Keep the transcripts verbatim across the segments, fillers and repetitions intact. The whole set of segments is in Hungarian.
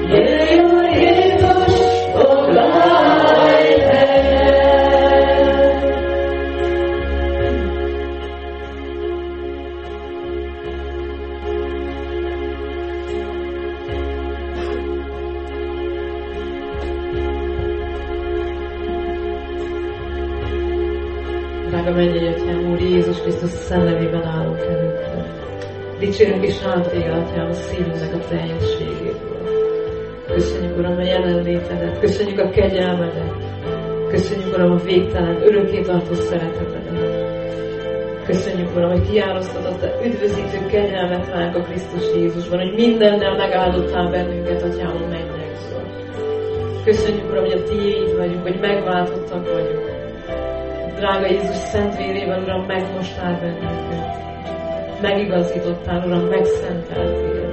Drága mennyei Atyám, Úr Jézus Krisztus szellemében állunk előtted. Dicsérünk és állunk téged, Atyám, a szívünknek a teljességéből. Köszönjük, Uram, a jelenlétedet, köszönjük a kegyelmedet, köszönjük, Uram, a végtelen, örökké tartó szeretetedet. Köszönjük, Uram, hogy kiárasztod azt a üdvözítő kegyelmet ránk a Krisztus Jézusban, hogy mindennel megáldottál bennünket, Atyám, a mennyegzől. Köszönjük, Uram, hogy a tiéd vagyunk, hogy megváltottak vagyunk. Drága Jézus szent vérével, Uram, megmostál bennünket. Megigazítottál, Uram, megszenteltél.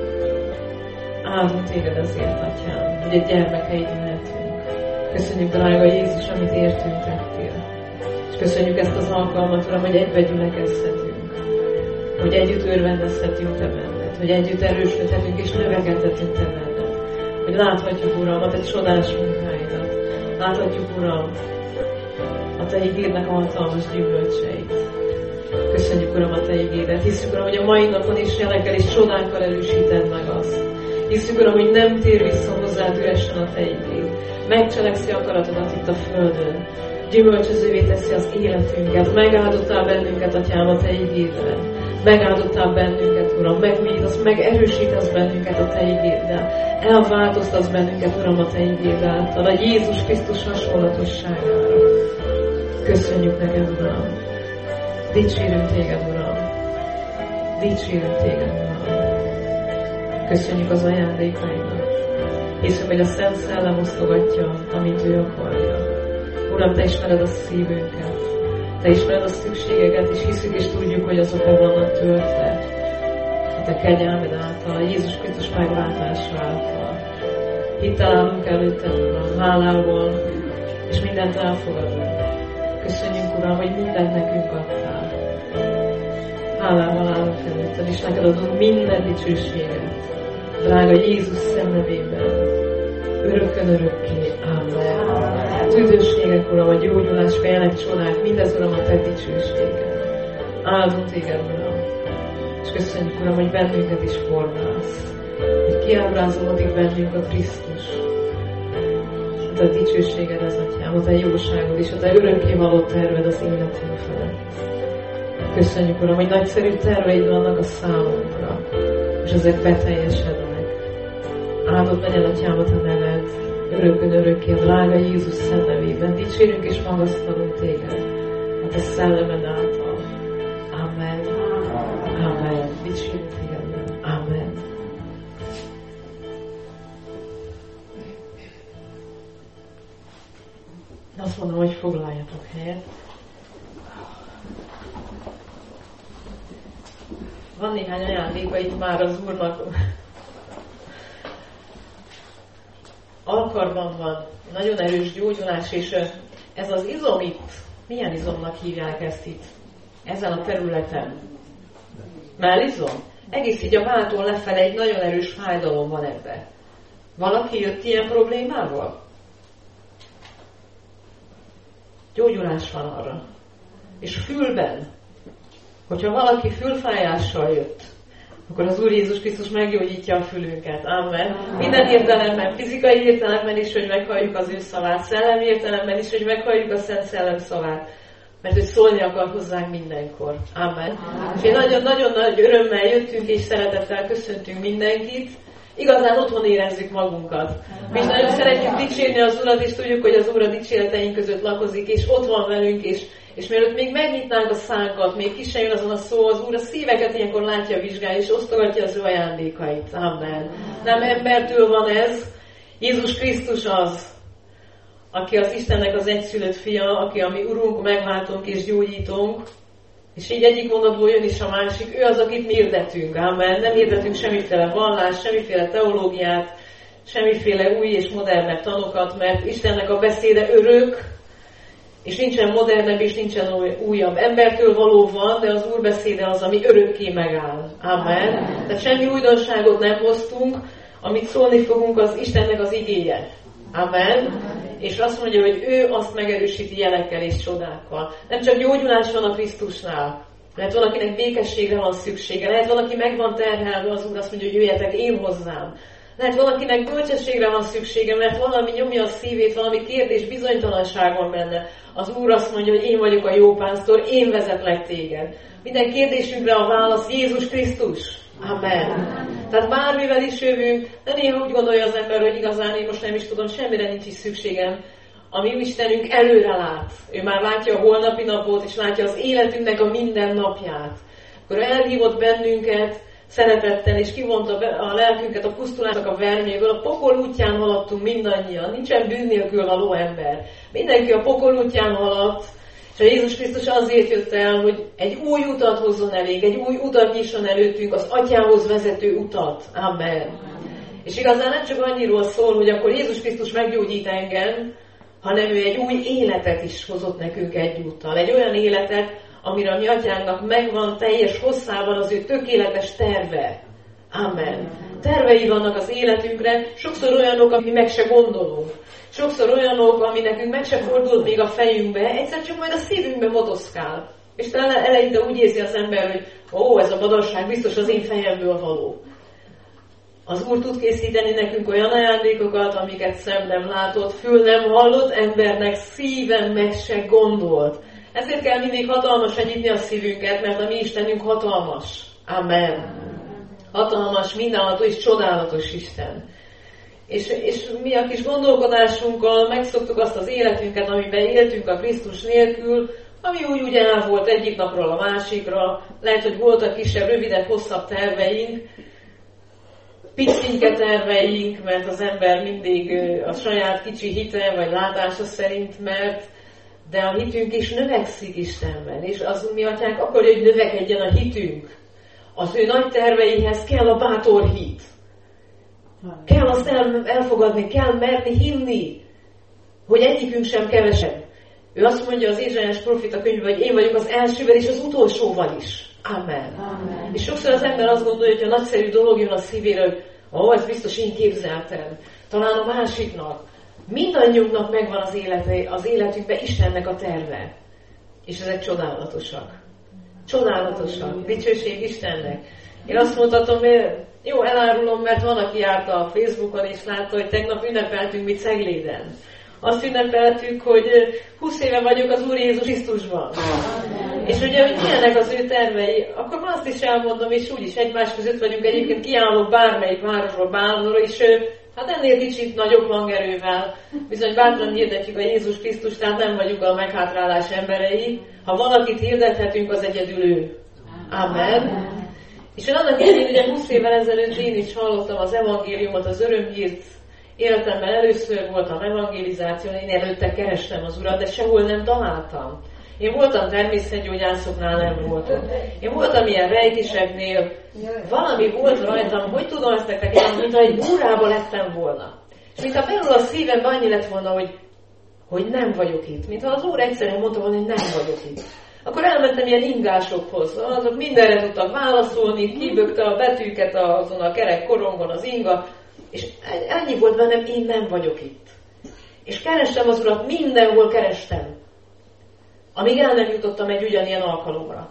Áldunk téged ezért, Atyám, hogy a gyermekeid lehetünk. Köszönjük, drága Jézus, amit értünk tettél. És köszönjük ezt az alkalmat, Uram, hogy egybe gyülekezhetünk. Hogy együtt örvendezhetünk te benned. Hogy együtt erősödhetünk és növekedhetünk te benned. Hogy láthatjuk, Uram, a te csodás munkáidat. Láthatjuk, Uram, a te ígédnek a hatalmas gyümölcseit. Köszönjük, Uram, a te ígédet. Hiszünk, Uram, hogy a mai napon is jelekkel és csodákkal erősíted meg azt. Hiszünk, Uram, hogy nem tér vissza hozzád üresen a te ígéd. Megcselekszi akaratodat itt a földön. Gyümölcsözővé teszi az életünket. Megáldottál bennünket, Atyám, a te ígéddel. Megáldottál bennünket, Uram. Megújítasz, megerősítesz bennünket a te ígéddel. Elváltoztasz bennünket, Uram, a te ígéddel. A nagy Jézus Krisztus hasonlatosságára. Köszönjük neked, Uram. Dicsérünk téged, Uram. Dicsérünk téged, Uram. Köszönjük az ajándékaidat. Hiszünk, hogy a Szent Szellem osztogatja, amit ő akarja. Uram, te ismered a szívünket. Te ismered a szükségeket, és hiszünk és tudjuk, hogy azok el vannak töltve. A te kegyelmed által, a Jézus Krisztus megváltása által. Hittel állunk előtted, Uram, hálával, és mindent elfogadunk. Köszönjük, Uram, hogy mindent nekünk adtál. Hálával állunk előtted, és neked adunk minden dicsőséget. Drága Jézus szent nevében, örökön örökké. Amen. Üdvösségek, Uram, a gyógyulás, félnek, csodák, mindez, Uram, a te dicsőséged. Áldunk téged, Uram. És köszönjük, Uram, hogy bennünket is formálsz. Hogy kiábrázolódik bennünk a Krisztus. A te dicsőséged az, Atyám, a te jóságod és a te örökké való terved az életünk felett. Köszönjük, Uram, hogy nagyszerű terveid vannak a számunkra, és ezek beteljesednek. Áldott legyen, Atyám, a te neved, örökön örökké, a drága Jézus szent nevében. Dicsérünk és magasztalunk téged a te szellemed által. Amen. Amen. Dicsérünk téged. Amen. Azt mondom, hogy foglaljatok helyet. Van néhány ajándéka itt már az Úrnak. Alkarban van nagyon erős gyógyulás, és ez az izom itt, milyen izomnak hívják ezt itt? Ezen a területen. Mellizom? Egész így a váltól lefele egy nagyon erős fájdalom van ebben. Valaki jött ilyen problémával? Gyógyulás van arra. És fülben, hogyha valaki fülfájással jött, akkor az Úr Jézus Krisztus meggyógyítja a fülünket. Amen. Minden értelemben, fizikai értelemben is, hogy meghalljuk az ő szavát, szellemi értelemben is, hogy meghalljuk a Szent Szellem szavát, mert hogy szólni akar hozzánk mindenkor. Amen. Amen. És nagyon-nagyon nagy örömmel jöttünk és szeretettel köszöntünk mindenkit. Igazán otthon érezzük magunkat. Mi is nagyon szeretjük dicsérni az Urat, és tudjuk, hogy az Úr a dicséreteink között lakozik, és ott van velünk, és, és mielőtt még megnyitnánk a szánkat, még ki se jön azon a szó, az Úr a szíveket ilyenkor látja, vizsgálja, és osztogatja az ő ajándékait. Amen. Nem embertől van ez. Jézus Krisztus az, aki az Istennek az egyszülött fia, aki a mi Urunk, megváltunk és gyógyítunk, és így egyik mondatból jön is a másik, ő az, akit mi hirdetünk. Amen. Nem hirdetünk semmiféle vallást, semmiféle teológiát, semmiféle új és modernebb tanokat, mert Istennek a beszéde örök, és nincsen modernebb, és nincsen újabb. Embertől való van, de az Úr beszéde az, ami örökké megáll. Amen. Tehát semmi újdonságot nem hoztunk, Amit szólni fogunk, az Istennek az igéje. Amen. És azt mondja, hogy ő azt megerősíti jelekkel és csodákkal. Nem csak gyógyulás van a Krisztusnál. Lehet valakinek békességre van szüksége. Lehet valaki meg van terhelve, az Úr azt mondja, hogy jöjjetek én hozzám. Lehet valakinek bölcsességre van szüksége, mert valami nyomja a szívét, valami kérdés, bizonytalanság van benne. Az Úr azt mondja, hogy én vagyok a jó pásztor, én vezetlek téged. Minden kérdésünkre a válasz Jézus Krisztus. Amen. Tehát bármivel is jövünk, de néha úgy gondolja az ember, hogy igazán én most nem is tudom, semmire nincs is szükségem. A mi Istenünk előre lát. Ő már látja a holnapi napot, és látja az életünknek a minden napját. Akkor elhívott bennünket szeretettel, és kivonta a lelkünket a pusztulásnak a verméből. A pokol útján haladtunk mindannyian. Nincsen bűn nélkül való ember. Mindenki a pokol útján haladt, és a Jézus Krisztus azért jött el, hogy egy új utat hozzon elég, egy új utat nyisson előttünk, az Atyához vezető utat. Amen. És igazán nem csak annyiról szól, hogy akkor Jézus Krisztus meggyógyít engem, hanem ő egy új életet is hozott nekünk egyúttal. Egy olyan életet, amire a mi Atyánknak megvan teljes hosszában az ő tökéletes terve. Amen. Tervei vannak az életünkre, sokszor olyanok, ami meg se gondolunk. Sokszor olyanok, ami nekünk meg se fordult még a fejünkbe, egyszer csak majd a szívünkbe motoszkál. És talán eleinte úgy érzi az ember, hogy ó, ez a badasság biztos az én fejemből való. Az Úr tud készíteni nekünk olyan ajándékokat, amiket szem nem látott, fül nem hallott, embernek szíven meg se gondolt. Ezért kell mindig hatalmasan nyitni a szívünket, mert a mi Istenünk hatalmas. Amen. Hatalmas, mindenható és csodálatos Isten. És, és mi a kis gondolkodásunkkal megszoktuk azt az életünket, amiben éltünk a Krisztus nélkül, ami úgy, úgy el volt egyik napról a másikra. Lehet, hogy voltak kisebb, rövidebb, hosszabb terveink, picinke terveink, mert az ember mindig a saját kicsi hite vagy látása szerint mert, de a hitünk is növekszik Istenben, és az mi Atyánk akarja, hogy növekedjen a hitünk. Az ő nagy terveihez kell a bátor hit. Kell azt el, elfogadni, kell merni hinni, hogy egyikünk sem kevesebb. Ő azt mondja az Ézsaiás profita könyvben, hogy én vagyok az elsővel és az utolsóval is. Amen. Amen. És sokszor az ember azt gondolja, hogy a nagyszerű dolog jön a szívére, hogy ó, oh, ez biztos én képzeltem. Talán a másiknak. Mindannyiunknak megvan az, élete, az életünkben Istennek a terve. És ezek csodálatosak. Csodálatosak. Dicsőség Istennek. Én azt mondhatom, jó, elárulom, mert van, aki járta a Facebookon, és látta, hogy tegnap ünnepeltünk mi Cegléden. Azt ünnepeltük, hogy húsz éve vagyok az Úr Jézus Krisztusban. És ugye, hogy milyenek az ő tervei, akkor azt is elmondom, és úgyis egymás között vagyunk, egyébként kiállok bármelyik városról, bárhol, és hát ennél kicsit nagyobb hangerővel, bizony bátran hirdetjük a Jézus Krisztust, tehát nem vagyunk a meghátrálás emberei. Ha valakit hirdethetünk, az egyedül ő. Amen. És én annak idején, ugye húsz évvel ezelőtt én is hallottam az evangéliumot, az örömhírt. Életemben először voltam evangelizáción, én előtte kerestem az Urat, de sehol nem találtam. Én voltam természetgyógyászoknál, nem voltam. Én voltam ilyen rejtiseknél, valami volt rajtam, hogy tudom ezt nektek elmondani, mintha egy órába lettem volna. És mintha belül a szívemben annyi lett volna, hogy, hogy nem vagyok itt. Mintha az Úr egyszerűen mondta volna, hogy nem vagyok itt. Akkor elmentem ilyen ingásokhoz, azok mindenre tudtak válaszolni, kibökte a betűket azon a kerek korongon az inga, és ennyi volt bennem, én nem vagyok itt. És kerestem az Urat, mindenhol kerestem. Amíg el nem jutottam egy ugyanilyen alkalomra.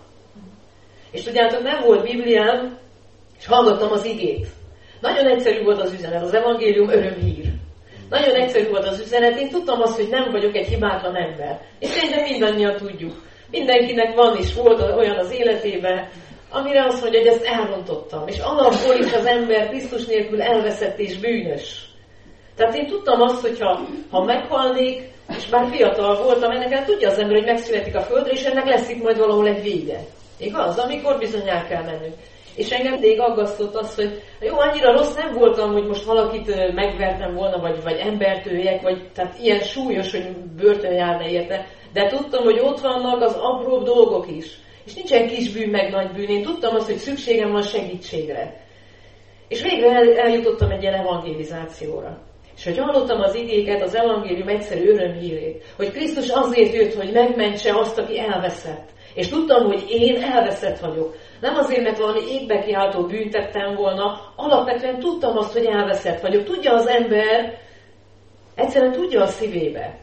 És tudjátok, nem volt Bibliám, és hallgattam az igét. Nagyon egyszerű volt az üzenet, az evangélium örömhír. Nagyon egyszerű volt az üzenet, én tudtam azt, hogy nem vagyok egy hibátlan ember. És szerintem mindannyian tudjuk. Mindenkinek van és volt olyan az életében, amire azt mondja, hogy ezt elrontottam. És alapból is az ember Krisztus nélkül elveszett és bűnös. Tehát én tudtam azt, hogy ha, ha meghalnék, és bár fiatal voltam, ennek el tudja az ember, hogy megszületik a földre, és ennek lesz itt majd valahol egy vége. Igaz? Amikor bizony el kell mennünk. És engem mindig aggasztott az, hogy jó, annyira rossz nem voltam, hogy most valakit megvertem volna, vagy, vagy embert öljek, vagy tehát ilyen súlyos, hogy börtön járna érte. De tudtam, hogy ott vannak az apróbb dolgok is. És nincsen kis bűn meg nagy bűn. Én tudtam azt, hogy szükségem van segítségre. És végre el, eljutottam egy ilyen evangelizációra. És hogy hallottam az igéket, az evangélium egyszerű örömhírét, hogy Krisztus azért jött, hogy megmentse azt, aki elveszett. És tudtam, hogy én elveszett vagyok. Nem azért, mert valami égbe kiáltó bűnt tettem volna, alapvetően tudtam azt, hogy elveszett vagyok. Tudja az ember, egyszerűen tudja a szívébe.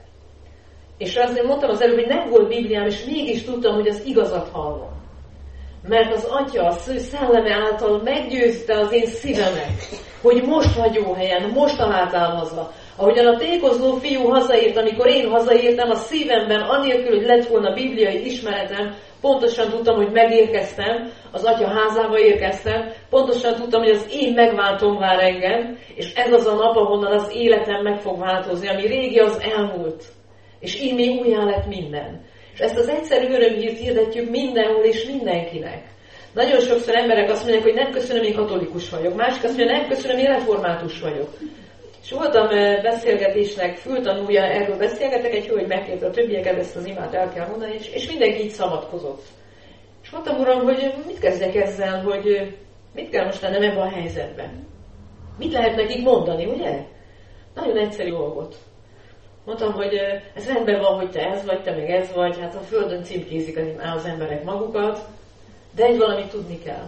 És azért mondtam az előbb, hogy nem volt Bibliám, és mégis tudtam, hogy az igazat hallom. Mert az Atya, az ő szelleme által meggyőzte az én szívemet, hogy most vagy jó helyen, most találtál haza. Ahogyan a tékozló fiú hazaért, amikor én hazaértem, a szívemben, anélkül, hogy lett volna bibliai ismeretem, pontosan tudtam, hogy megérkeztem, az Atya házába érkeztem, pontosan tudtam, hogy az én megváltom vár engem, és ez az a nap, ahonnan az életem meg fog változni, ami régi, az elmúlt. És így még újjá lett minden. És ezt az egyszerű örömhírt hirdetjük mindenhol és mindenkinek. Nagyon sokszor emberek azt mondják, hogy nem köszönöm, én katolikus vagyok. Másik azt mondja, nem köszönöm, én református vagyok. És voltam beszélgetésnek, fültanúja, erről beszélgetek, egy hölgy megkérte a többieket, ezt az imát el kell mondani, és, és mindenki így szavatkozott. És mondtam, uram, hogy mit kezdjek ezzel, hogy mit kell most lennem ebben a helyzetben? Mit lehet nekik mondani, ugye? Nagyon egyszerű dolgot. Mondtam, hogy ez rendben van, hogy te ez vagy, te meg ez vagy, hát a Földön címkézik az emberek magukat, de egy valamit tudni kell.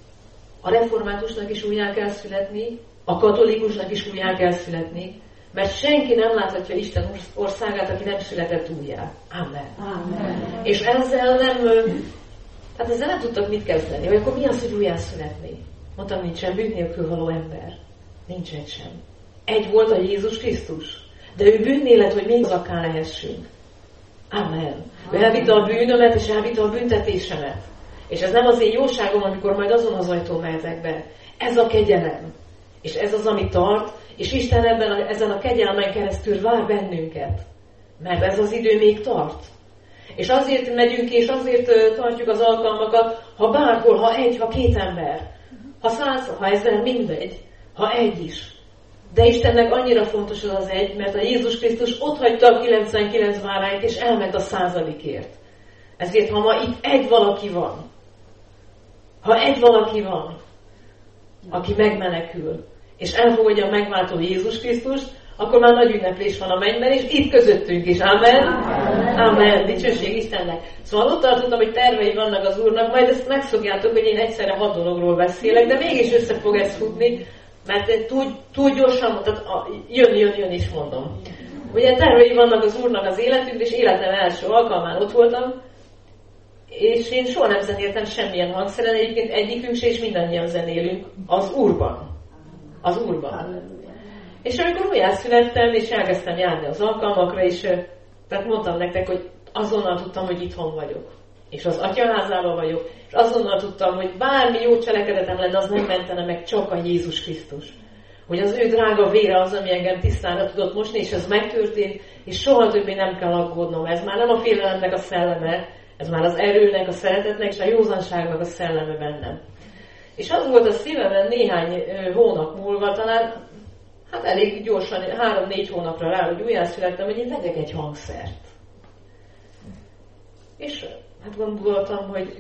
A reformátusnak is újjá kell születni, a katolikusnak is újjá kell születni, mert senki nem láthatja Isten országát, aki nem született újjá. Amen. Amen. És ezzel nem, hát ezzel nem tudtak mit kezdeni, hogy akkor mi az, hogy újjá születni? Mondtam, nincsen bűn nélkül való ember. Nincs egy sem. Egy volt a Jézus Krisztus. De ő bűnné lett, hogy mi akár lehessünk. Amen. Ő elvitte a bűnömet, és elvitte a büntetésemet. És ez nem az én jóságom, amikor majd azon az ajtón mehetek be. Ez a kegyelem. És ez az, ami tart, és Isten ebben a, ezen a kegyelmen keresztül vár bennünket. Mert ez az idő még tart. És azért megyünk ki, és azért tartjuk az alkalmakat, ha bárhol, ha egy, ha két ember, ha száz, ha ezer, mindegy, ha egy is. De Istennek annyira fontos az az egy, mert a Jézus Krisztus otthagyta a kilencvenkilenc bárányt, és elment a századikért. Ezért, ha ma itt egy valaki van, ha egy valaki van, aki megmenekül, és elfogadja a megváltó Jézus Krisztust, akkor már nagy ünneplés van a mennyben, és itt közöttünk is. Amen? Amen. Amen. Dicsőség Istennek. Szóval ott tartottam, hogy tervei vannak az Úrnak, majd ezt megszokjátok, hogy én egyszerre hat dologról beszélek, de mégis össze fog ez futni, mert túl, túl gyorsan, tehát a, jön, jön, jön is mondom. Ugye tervei vannak az Úrnak az életünk, és életem első alkalmán ott voltam, és én soha nem zenéltem semmilyen hangszeren, egyébként egyikünk se, és mindannyian zenélünk az Úrban. Az Úrban. És amikor újjászülettem, és elkezdtem járni az alkalmakra, és tehát mondtam nektek, hogy azonnal tudtam, hogy itthon vagyok. És az Atyaházában vagyok, és azonnal tudtam, hogy bármi jó cselekedetem lenne, az nem mentene meg, csak a Jézus Krisztus. Hogy az ő drága vére az, ami engem tisztára tudott mosni, és ez megtörtént, és soha többé nem kell aggódnom. Ez már nem a félelemnek a szelleme, ez már az erőnek, a szeretetnek, és a józanságnak a szelleme bennem. És az volt a szívemben néhány hónap múlva, talán hát elég gyorsan, három-négy hónapra rá, hogy újjászülettem, hogy én vegyek egy hangszert. És hát gondoltam, hogy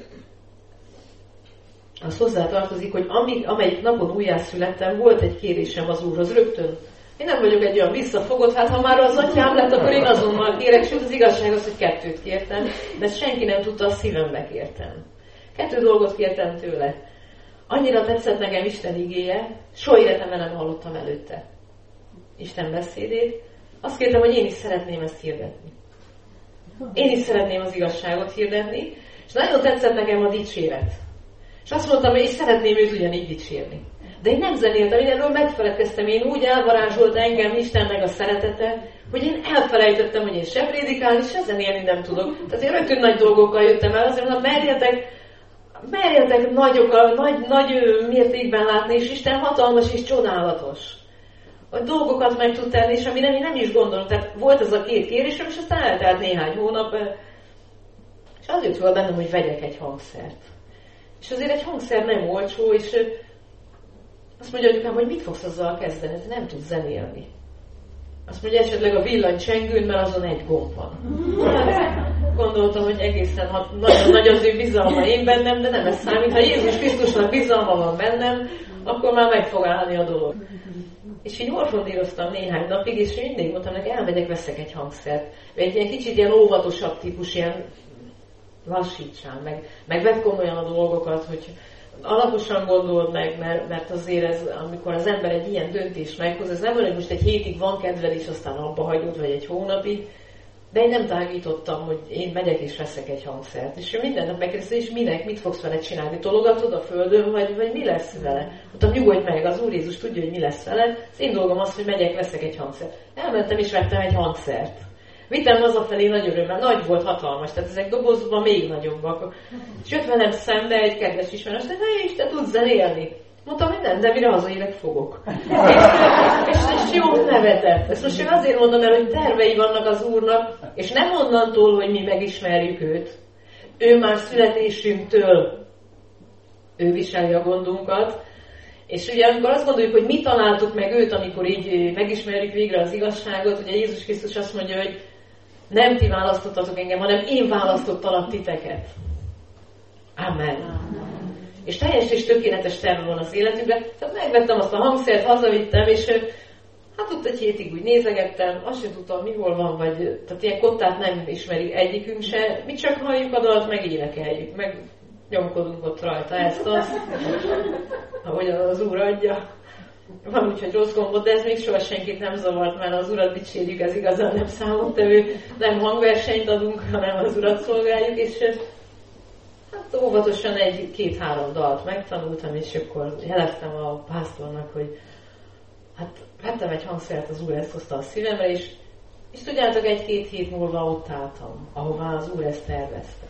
az hozzá tartozik, hogy amíg, amelyik napon újjászülettem, volt egy kérésem az Úrhoz rögtön. Én nem vagyok egy olyan visszafogott, hát ha már az atyám lett, akkor én azonnal kérek, sőt az igazság az, hogy kettőt kértem, de senki nem tudta, a szívembe kértem. Kettő dolgot kértem tőle. Annyira tetszett nekem Isten igéje, soha életemben nem hallottam előtte Isten beszédét. Azt kértem, hogy én is szeretném ezt hirdetni. Én is szeretném az igazságot hirdetni, és nagyon tetszett nekem a dicséret. És azt mondtam, hogy én szeretném őt ugyanígy dicsérni. De én nem zenéltem, én erről megfeledkeztem, én úgy elvarázsolt engem Istennek a szeretete, hogy én elfelejtettem, hogy én se prédikálni, se zenélni nem tudok. Tehát én rögtön nagy dolgokkal jöttem el, azért mondom, merjetek, merjetek nagyokkal, nagy, nagy mértékben látni, és Isten hatalmas és csodálatos. A dolgokat meg tud tenni, és amire én nem is gondolom. Tehát volt ez a két kérésem, és aztán eltelt néhány hónap, és az jött fel bennem, hogy vegyek egy hangszert. És azért egy hangszer nem olcsó, és azt mondja anyukám, hogy mit fogsz azzal kezdeni, nem tudsz zenélni. Azt mondja, esetleg a villany csengőn, mert azon egy gomb van. Gondoltam, hogy egészen hat, nagyon nagy az ő bizalma én bennem, de nem ez számít. Ha Jézus Krisztusnak bizalma van bennem, akkor már meg fog állni a dolog. És így orfondíroztam néhány napig, és mindig mondtam neki, elmegyek, veszek egy hangszert. Egy ilyen kicsit ilyen óvatosabb típus, ilyen lassítsál, meg, meg vedd komolyan a dolgokat, hogy alaposan gondold meg, mert, mert azért ez, amikor az ember egy ilyen döntést meghoz, ez nem olyan, hogy most egy hétig van kedved, és aztán abba hagyod, vagy egy hónapig, de én nem tágítottam, hogy én megyek és veszek egy hangszert. És ő minden nap megkérdezte, és minek, mit fogsz vele csinálni? Tologatod a földön, vagy, vagy mi lesz vele? Mondtam, nyugodj meg, az Úr Jézus tudja, hogy mi lesz vele. Az én dolgom az, hogy megyek, veszek egy hangszert. Elmentem és vettem egy hangszert. Vittem hazafelé nagy örömmel, nagy volt, hatalmas, tehát ezek dobozban még nagyobbak. És jött velem szembe egy kedves ismerős, de és te tudsz zenélni. Mondtam, hogy nem, de mire hazaérek fogok. és, és, és jó nevetett. Ezt most csak azért mondom el, hogy tervei vannak az Úrnak, és nem onnantól, hogy mi megismerjük őt. Ő már születésünktől, ő viseli a gondunkat. És ugye amikor azt gondoljuk, hogy mi találtuk meg őt, amikor így megismerjük végre az igazságot, ugye Jézus Krisztus azt mondja, hogy nem ti választottatok engem, hanem én választottalak titeket. Amen. Amen. És teljes és tökéletes terve van az életünkben. Tehát megvettem azt a hangszert, hazavittem, és hát ott egy hétig úgy nézegettem, azt sem tudtam, mi hol van, vagy tehát ilyen kottát nem ismeri egyikünk se. Mi csak halljuk a dalt, meg énekeljük, meg nyomkodunk ott rajta ezt azt, ahogy az Úr adja. Van úgy, hogy rossz gombot, de ez még soha senkit nem zavart, mert az Urat dicsérjük, ez igazán nem számottevő, nem hangversenyt adunk, hanem az Urat szolgáljuk, és hát óvatosan egy-két-három dalt megtanultam, és akkor jeleztem a pásztornak, hogy hát vettem egy hangszert, az Úr ezt hozta a szívemre, és, és tudjátok, egy-két hét múlva ott álltam, ahová az Úr ezt tervezte.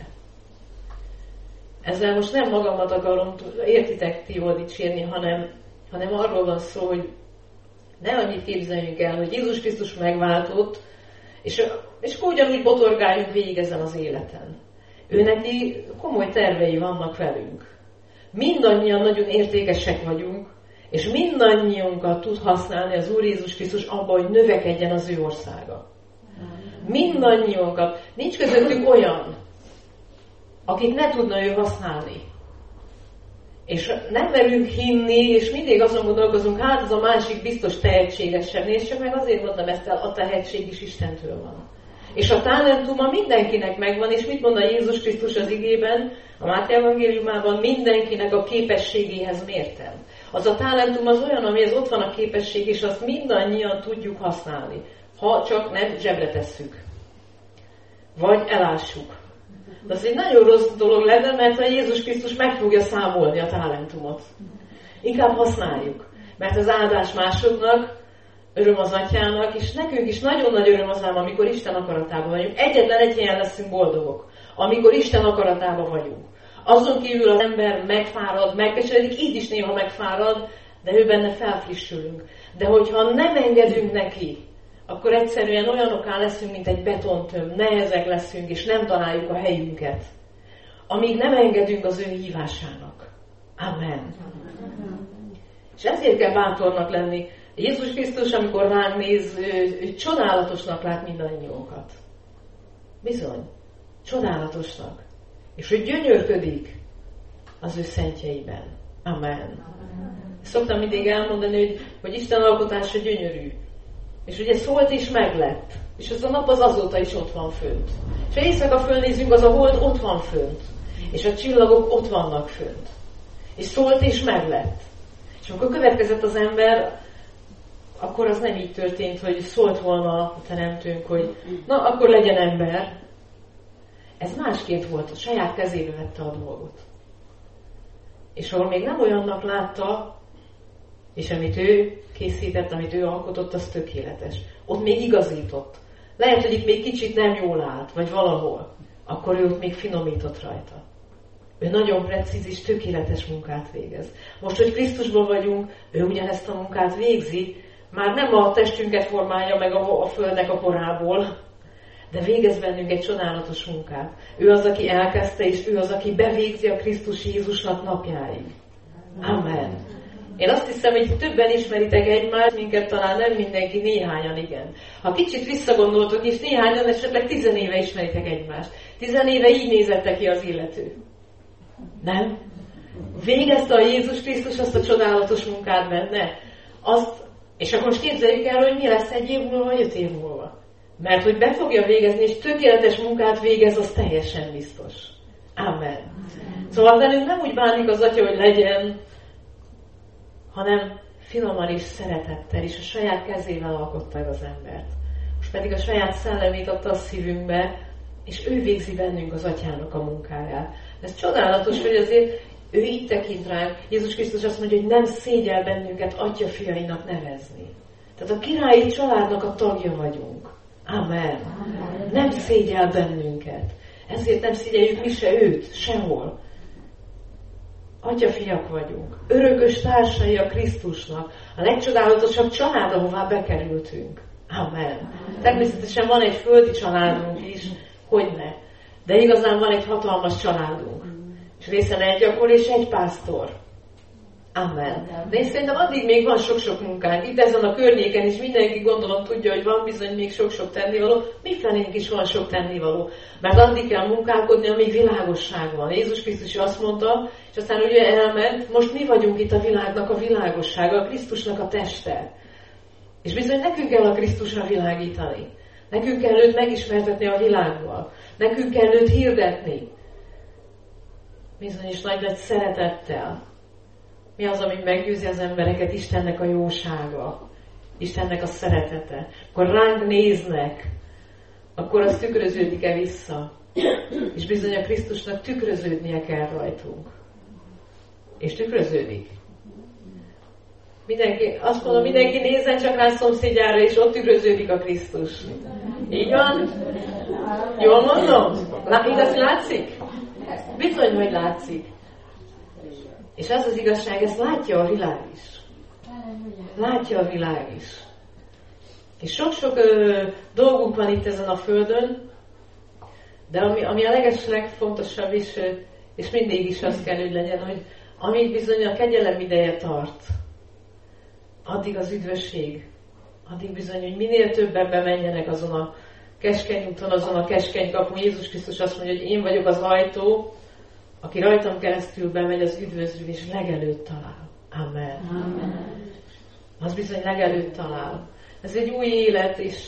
Ezzel most nem magamat akarom, értitek ti jól dicsérni, hanem, hanem arról van szó, hogy ne annyit képzeljünk el, hogy Jézus Krisztus megváltott, és, és akkor ugyanúgy botorgáljunk végig ezen az életen. Ő neki komoly tervei vannak velünk. Mindannyian nagyon értékesek vagyunk, és mindannyiunkat tud használni az Úr Jézus Krisztus abban, hogy növekedjen az ő országa. Mindannyiunkat. Nincs közöttük olyan, akit ne tudna ő használni. És nem merünk hinni, és mindig azon gondolkozunk, hát az a másik biztos tehetségesebb. Nézd csak meg, azért mondtam ezt el, a tehetség is Istentől van. És a talentuma mindenkinek megvan, és mit mond a Jézus Krisztus az igében, a Máté evangéliumában, mindenkinek a képességéhez mérten. Az a talentum az olyan, amihez ott van a képesség, és azt mindannyian tudjuk használni, ha csak nem zsebre tesszük. Vagy elássuk. De az egy nagyon rossz dolog lenne, mert a Jézus Krisztus meg fogja számolni a talentumot. Inkább használjuk. Mert az áldás másoknak, öröm az Atyának, és nekünk is nagyon nagy öröm az ám, amikor Isten akaratában vagyunk. Egyetlen egy helyen leszünk boldogok, amikor Isten akaratában vagyunk. Azon kívül az ember megfárad, megkeseredik, így is néha megfárad, de ő benne felfrissülünk. De hogyha nem engedünk neki, akkor egyszerűen olyanokká leszünk, mint egy betontömb, nehezek leszünk, és nem találjuk a helyünket, amíg nem engedünk az ő hívásának. Amen. És ezért kell bátornak lenni. Jézus Krisztus, amikor ránk néz, ő, ő csodálatosnak lát mindannyiunkat. Bizony, csodálatosnak. És ő gyönyörködik az ő szentjeiben. Amen. Szoktam mindig elmondani, hogy, hogy Isten alkotása gyönyörű. És ugye szólt és meglett. És az a nap az azóta is ott van fönt. És ha éjszaka fölnézünk, az a hold ott van fönt. És a csillagok ott vannak fönt. És szólt és meglett. És amikor következett az ember, akkor az nem így történt, hogy szólt volna a teremtőnk, hogy na, akkor legyen ember. Ez másként volt, a saját kezébe vette a dolgot. És ahol még nem olyannak látta, és amit ő készített, amit ő alkotott, az tökéletes. Ott még igazított. Lehet, hogy itt még kicsit nem jól állt, vagy valahol. Akkor ő ott még finomított rajta. Ő nagyon precíz és tökéletes munkát végez. Most, hogy Krisztusban vagyunk, ő ugyanezt a munkát végzi, már nem a testünket formálja meg a, a földnek a korából, de végez bennünk egy csodálatos munkát. Ő az, aki elkezdte, és ő az, aki bevégzi a Krisztus Jézusnak napjáig. Amen. Én azt hiszem, hogy többen ismeritek egymást, minket talán nem mindenki, néhányan igen. Ha kicsit visszagondoltok, és néhányan esetleg tizenéve ismeritek egymást. Tizenéve így nézette ki az illető. Nem? Végezte a Jézus Krisztus azt a csodálatos munkát benne. Azt, és akkor most képzeljük el, hogy mi lesz egy év múlva, vagy öt év múlva. Mert hogy be fogja végezni, és tökéletes munkát végez, az teljesen biztos. Amen. Szóval velünk nem úgy bánik az Atya, hogy legyen, hanem finoman és szeretettel, és a saját kezével alkotta meg az embert. Most pedig a saját szellemét adta a szívünkbe, és ő végzi bennünk az Atyának a munkáját. Ez csodálatos, hogy azért ő így tekint ránk. Jézus Krisztus azt mondja, hogy nem szégyel bennünket Atya fiainak nevezni. Tehát a királyi családnak a tagja vagyunk. Amen. Amen. Nem szégyel bennünket. Ezért nem szégyeljük mi se őt, sehol. Atyafiak vagyunk. Örökös társai a Krisztusnak. A legcsodálatosabb család, ahová bekerültünk. Amen. Természetesen van egy földi családunk is, hogyne. De igazán van egy hatalmas családunk. És részen egy gyakor és egy pásztor. Amen. De én szerintem addig még van sok-sok munkánk. Itt ezen a környéken is mindenki gondolom tudja, hogy van bizony még sok-sok tennivaló. Mi felénk is van sok tennivaló. Mert addig kell munkálkodni, amíg világosság van. Jézus Krisztus azt mondta, és aztán ugye elment, most mi vagyunk itt a világnak a világossága, a Krisztusnak a teste. És bizony nekünk kell a Krisztusra világítani. Nekünk kell őt megismertetni a világgal. Nekünk kell őt hirdetni. Bizony is nagy-nagy szeretettel. Mi az, ami meggyőzi az embereket? Istennek a jósága. Istennek a szeretete. Akkor ránk néznek, akkor az tükröződik-e vissza. És bizony a Krisztusnak tükröződnie kell rajtunk. És tükröződik. Mindenki, azt mondom, mindenki nézzen csak rá szomszédjára, és ott tükröződik a Krisztus. Így van? Jól mondom? Igaz, látszik? Bizony, hogy látszik. És az az igazság, ezt látja a világ is. Látja a világ is. És sok-sok ö, dolgunk van itt ezen a földön, de ami, ami a leges legfontosabb is, ö, és mindig is az kell, hogy legyen, hogy amíg bizony a kegyelem ideje tart, addig az üdvösség, addig bizony, hogy minél többen bemenjenek azon a keskeny úton, azon a keskeny kapun. Jézus Krisztus azt mondja, hogy én vagyok az ajtó, aki rajtam keresztül bemegy, az üdvözlő, és legelőtt talál. Amen. Amen. Az bizony legelőtt talál. Ez egy új élet, és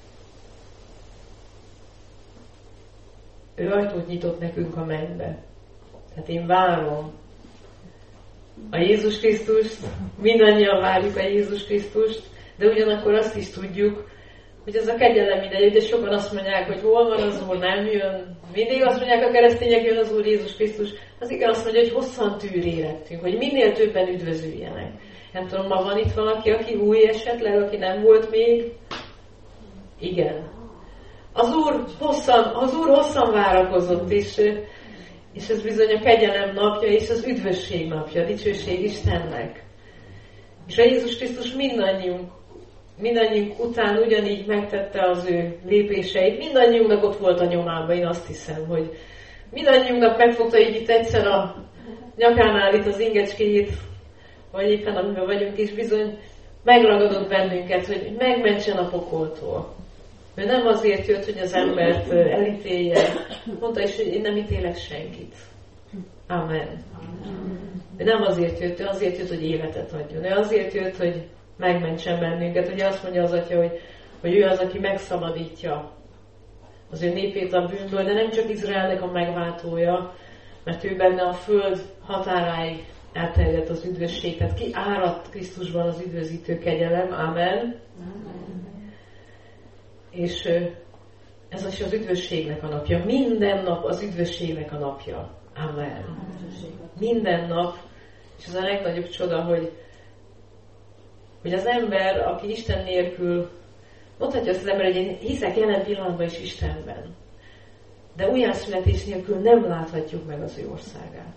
ő ajtót nyitott nekünk a mennybe. Tehát én várom a Jézus Krisztust, mindannyian várjuk a Jézus Krisztust, de ugyanakkor azt is tudjuk, hogy ez a kegyelem ideje, de sokan azt mondják, hogy hol van az Úr, nem jön. Mindig azt mondják a keresztények, jön az Úr Jézus Krisztus. Az igen azt mondja, hogy hosszan tűrérettünk, hogy minél többen üdvözüljenek. Nem tudom, ma van itt valaki, aki új esetleg, aki nem volt még? Igen. Az Úr hosszan, az Úr hosszan várakozott, és, és ez bizony a kegyelem napja, és az üdvösség napja, a dicsőség Istennek. És a Jézus Krisztus mindannyiunk, mindannyiunk után ugyanígy megtette az ő lépéseit. Mindannyiunknak ott volt a nyomában, én azt hiszem, hogy mindannyiunknak megfogta így itt egyszer a nyakánál itt az ingecskéjét, vagy éppen amiben vagyunk, és bizony megragadott bennünket, hogy megmentsen a pokoltól. Ő nem azért jött, hogy az embert elítélje. Mondta is, hogy én nem ítélek senkit. Amen. Ő nem azért jött, ő azért jött, hogy életet adjon. Ő azért jött, hogy megmentsen bennünket. Ugye azt mondja az Atya, hogy, hogy ő az, aki megszabadítja az ő népét a bűnből, de nem csak Izraelnek a megváltója, mert ő benne a föld határáig elterjedt az üdvösség. Tehát ki áradt Krisztusban az üdvözítő kegyelem. Amen. És ez az az üdvösségnek a napja. Minden nap az üdvösségnek a napja. Amen. Minden nap. És ez a legnagyobb csoda, hogy, hogy az ember, aki Isten nélkül, mondhatja azt az ember, hogy én hiszek jelen pillanatban is Istenben. De újjászületés nélkül nem láthatjuk meg az ő országát.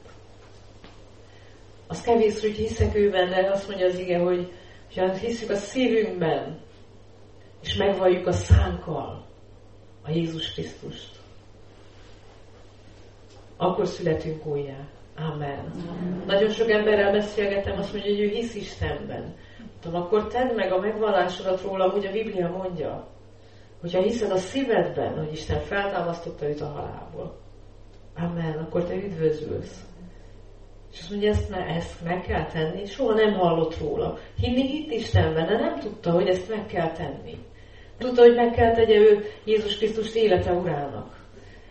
Az kevés, hogy hiszek őben, de azt mondja az ige, hogy ha hiszük a szívünkben, és megvalljuk a szánkkal a Jézus Krisztust, akkor születünk újjá. Amen. Amen. Nagyon sok emberrel beszélgettem, azt mondja, hogy ő hisz Istenben. Mondtam, akkor tedd meg a megvallásodat róla, hogy a Biblia mondja. Hogyha hiszed a szívedben, hogy Isten feltámasztotta őt a halálból. Amen. Akkor te üdvözülsz. És azt mondja, ezt, ezt meg kell tenni. Soha nem hallott róla. Hinni hitt Istenben, de nem tudta, hogy ezt meg kell tenni. Tudta, hogy meg kell tegye ő Jézus Krisztust élete urának.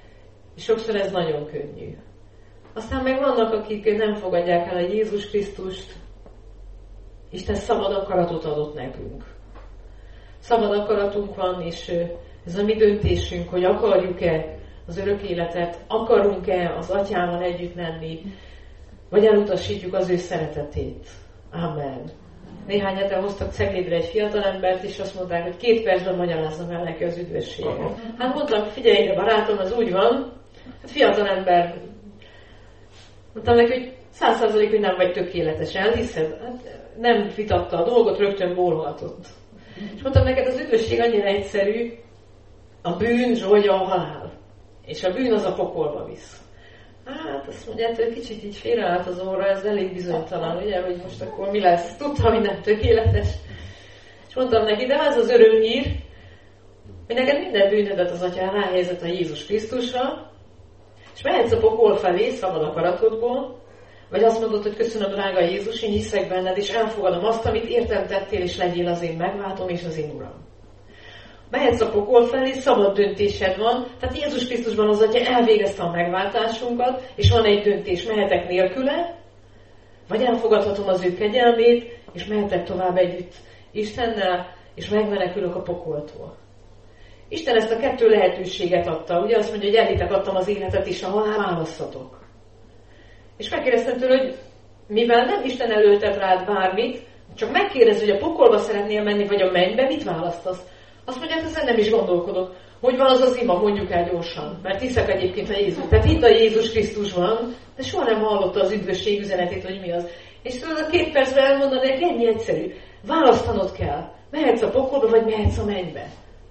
És sokszor ez nagyon könnyű. Aztán meg vannak, akik nem fogadják el a Jézus Krisztust. Isten szabad akaratot adott nekünk. Szabad akaratunk van, és ez a mi döntésünk, hogy akarjuk-e az örök életet, akarunk-e az Atyával együtt lenni, vagy elutasítjuk az ő szeretetét. Amen. Néhány hete hoztak Ceglédre egy fiatalembert, és azt mondták, hogy két percben magyarázzam el neki az üdvösséget. Hát mondtam, figyelj ide barátom, az úgy van, hát fiatalember, mondtam neki, hogy száz százalék, hogy nem vagy tökéletes, elhiszed? Hát nem vitatta a dolgot, rögtön bólhatott. És mondtam neked, az üdvösség annyira egyszerű, a bűn zsolja a halál. És a bűn az a pokolba visz. Hát azt mondja, hogy kicsit így félreállt az óra, ez elég bizonytalan, ugye, hogy most akkor mi lesz. Tudtam, hogy nem tökéletes. És mondtam neki, de az az örömhír, hogy neked minden bűnödet az Atya ráhelyezett a Jézus Krisztusra, és mehetsz a pokol felé szabad akaratodból, vagy azt mondod, hogy köszönöm, drága Jézus, én hiszek benned, és elfogadom azt, amit értem tettél, és legyél az én megváltom és az én Uram. Mehetsz a pokol felé, szabad döntésed van, tehát Jézus Krisztusban az Atya elvégezte a megváltásunkat, és van egy döntés, mehetek nélküle, vagy elfogadhatom az ő kegyelmét, és mehetek tovább együtt Istennel, és megmenekülök a pokoltól. Isten ezt a kettő lehetőséget adta, ugye azt mondja, hogy elhitek adtam az életet, és a halál választhatok. És megkérdeztem tőle, hogy mivel nem Isten előtett rád bármit, csak megkérdez, hogy a pokolba szeretnél menni, vagy a mennybe, mit választasz? Azt mondja, hát ezen nem is gondolkodok. Hogy van az az ima, mondjuk el gyorsan. Mert hiszek egyébként a Jézus. Tehát hitt a Jézus Krisztus van, de soha nem hallotta az üdvösség üzenetét, hogy mi az. És tudod, a két percben elmondani, hogy ennyi egyszerű. Választanod kell. Mehetsz a pokolba, vagy mehetsz a mennybe.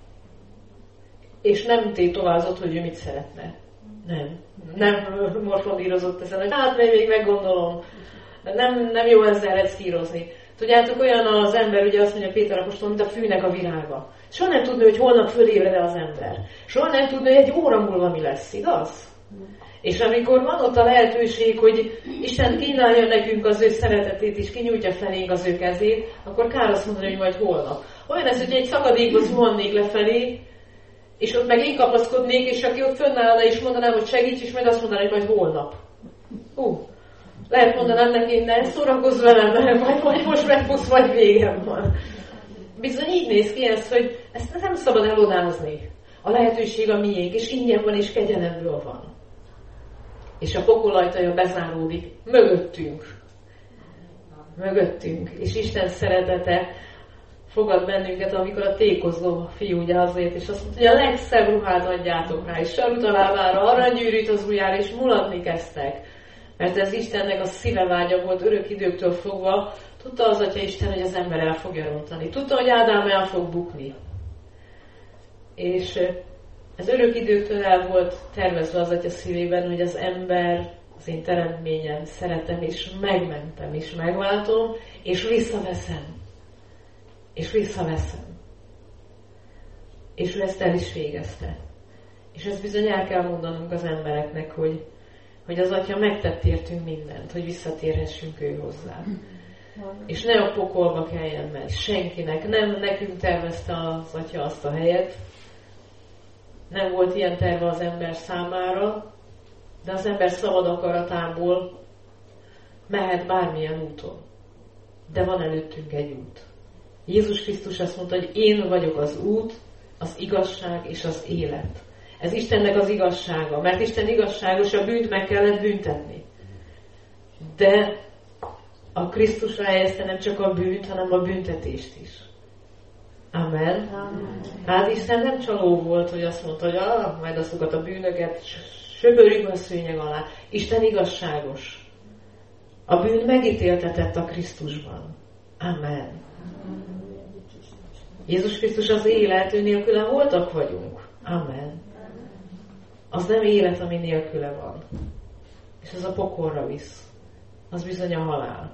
És nem tétovázott, hogy ő mit szeretne. Nem. Nem morfondírozott ezen, hogy hát még meggondolom. Nem, nem jó ezzel recírozni. Tudjátok, olyan az ember, ugye azt mondja Péter apostol, mint a fűnek a virága. Soha nem tudni, hogy holnap fölébred az ember. Soha nem tudni, hogy egy óra múlva mi lesz, igaz? És amikor van ott a lehetőség, hogy Isten kínálja nekünk az ő szeretetét, és kinyújtja felénk az ő kezét, akkor kár azt mondani, hogy majd holnap. Olyan ez, hogy egy szakadékba zuhannék lefelé, és ott meg én kapaszkodnék, és aki ott fönnállna és mondanám, hogy segíts, és majd azt mondaná, hogy majd holnap. Hú, lehet mondanám neki, ne szórakozz velem, majd, majd most megpusz, majd végem van. Bizony így néz ki ez, hogy ezt nem szabad elodázni. A lehetőség a miénk, és ingyen van, és kegyelemből van. És a pokol ajtaja bezáródik mögöttünk. Mögöttünk. És Isten szeretete fogad bennünket, amikor a tékozló fiú ugye azért, és azt mondta, hogy a legszebb ruhát adjátok rá, és sarut a lábára, aranygyűrűt az ujjára, és mulatni kezdtek. Mert ez Istennek a szíve vágya volt örök időktől fogva. Tudta az Atya Isten, hogy az ember el fogja rontani. Tudta, hogy Ádám el fog bukni. És ez örök időktől el volt tervezve az Atya szívében, hogy az ember, az én teremtményem, szeretem, és megmentem, és megváltom, és visszaveszem. És visszaveszem. És ő ezt el is végezte. És ezt bizony el kell mondanunk az embereknek, hogy, hogy az Atya megtett értünk mindent, hogy visszatérhessünk ő hozzá. És ne a pokolba kelljen menni, senkinek. Nem nekünk tervezte az Atya azt a helyet. Nem volt ilyen terve az ember számára, de az ember szabad akaratából mehet bármilyen úton. De van előttünk egy út. Jézus Krisztus azt mondta, hogy én vagyok az út, az igazság és az élet. Ez Istennek az igazsága, mert Isten igazságos, a bűnt meg kellett büntetni. De a Krisztusra helyezte nem csak a bűnt, hanem a büntetést is. Amen. Amen. Hát Isten nem csaló volt, hogy azt mondta, hogy ah, majd azokat a bűnöket söpörjük a szőnyeg alá. Isten igazságos. A bűn megítéltetett a Krisztusban. Amen. Jézus Krisztus az élet, ő nélküle holtak vagyunk. Amen. Az nem élet, ami nélküle van. És ez a pokolra visz. Az bizony a halál.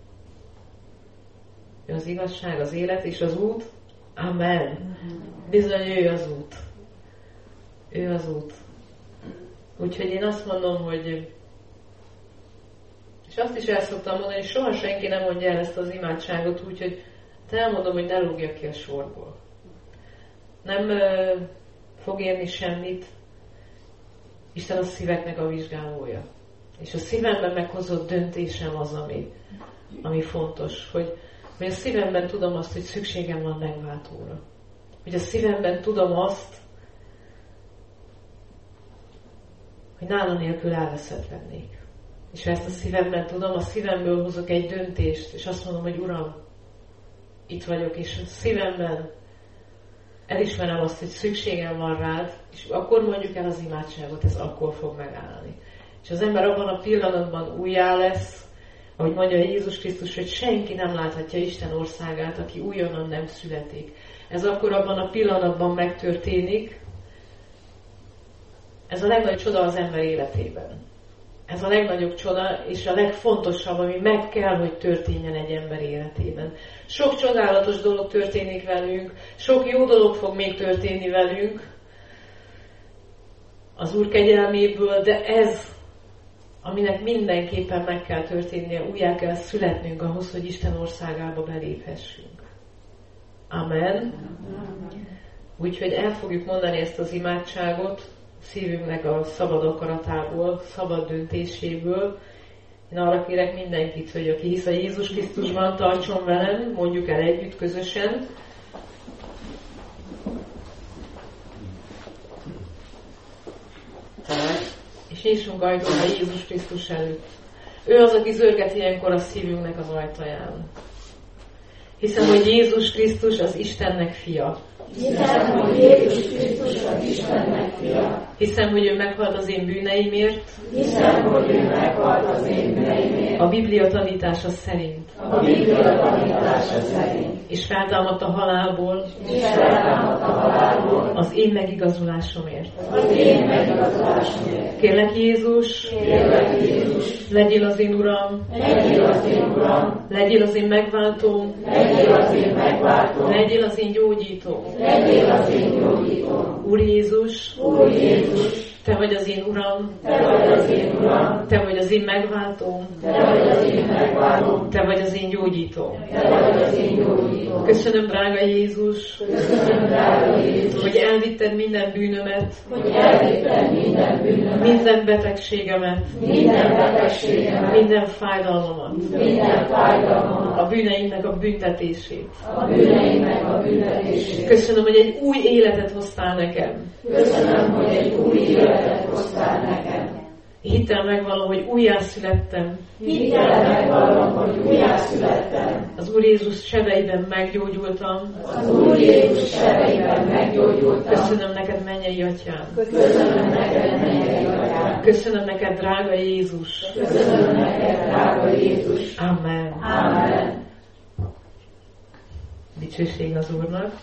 Ő az igazság, az élet és az út. Amen. Bizony ő az út. Ő az út. Úgyhogy én azt mondom, hogy és azt is el szoktam mondani, hogy soha senki nem mondja el ezt az imádságot úgy, hogy te elmondom, hogy ne rúgja ki a sorból. Nem uh, fog érni semmit. Isten a szíveknek a vizsgálója. És a szívemben meghozott döntésem az, ami, ami fontos, hogy, hogy a szívemben tudom azt, hogy szükségem van megváltóra. Hogy a szívemben tudom azt, hogy nála nélkül elveszett lennék. És ha ezt a szívemben tudom, a szívemből hozok egy döntést, és azt mondom, hogy Uram, itt vagyok, és a szívemben elismerem azt, hogy szükségem van rád, és akkor mondjuk el az imádságot, ez akkor fog megállni. És az ember abban a pillanatban újjá lesz, ahogy mondja Jézus Krisztus, hogy senki nem láthatja Isten országát, aki újonnan nem születik. Ez akkor abban a pillanatban megtörténik. Ez a legnagyobb csoda az ember életében. Ez a legnagyobb csoda, és a legfontosabb, ami meg kell, hogy történjen egy ember életében. Sok csodálatos dolog történik velünk, sok jó dolog fog még történni velünk az Úr kegyelméből, de ez, aminek mindenképpen meg kell történnie, újjá kell születnünk ahhoz, hogy Isten országába beléphessünk. Amen. Úgyhogy el fogjuk mondani ezt az imádságot szívünknek a szabad akaratából, szabad döntéséből. Én arra kérek mindenkit, hogy aki hisz a Jézus Krisztusban, tartson velem, mondjuk el együtt, közösen. És nyissunk ajtót a Jézus Krisztus előtt. Ő az, aki zörget ilyenkor a szívünknek az ajtaján. Hiszem, hogy Jézus Krisztus az Istennek fia. Hiszem, hogy Jézus Krisztus az Istennek fia. Hiszem, hogy ő meghalt az én bűneimért. Hiszem, hogy ő meghalt az én bűneimért. A Biblia tanítása szerint. A Biblia tanítása szerint. És feltámadt a halálból. És feltámadt a halálból. Az én megigazulásomért. Az én megigazulásomért. Kérlek Jézus. Kérlek Jézus. Legyél az én Uram. Legyél az én Uram. Legyél az én megváltóm. Legyél az én megváltóm. Legyél az én gyógyítóm. Legyél az én gyógyítóm. Úr Jézus. Úr Jézus. Te vagy az én Uram. Te vagy az én Uram. Te vagy az én megváltóm. Te vagy az én megváltóm. Te vagy az én gyógyítóm. Te vagy az én gyógyítóm. Köszönöm, drága Jézus, Köszönöm, drága Jézus, hogy elvitted minden bűnömet, hogy elvitted minden bűnömet, minden betegségemet, minden betegségemet, minden fájdalmamat, minden fájdalmamat, a bűneimnek a büntetését. a bűneimnek a büntetését. Köszönöm, hogy egy új életet hoztál nekem. Köszönöm, hogy egy új életet hoztál nekem. Hittel megvallom, hogy újjászülettem. Hittel megvallom, hogy újjászülettem. Az Úr Jézus sebeiben meggyógyultam. Az Úr Jézus sebeiben meggyógyultam. Köszönöm neked, mennyei Atyám. Köszönöm neked, mennyei Atyám. Köszönöm neked, drága Jézus. Köszönöm neked, drága Jézus. Amen. Amen. Dicsőség az Úrnak.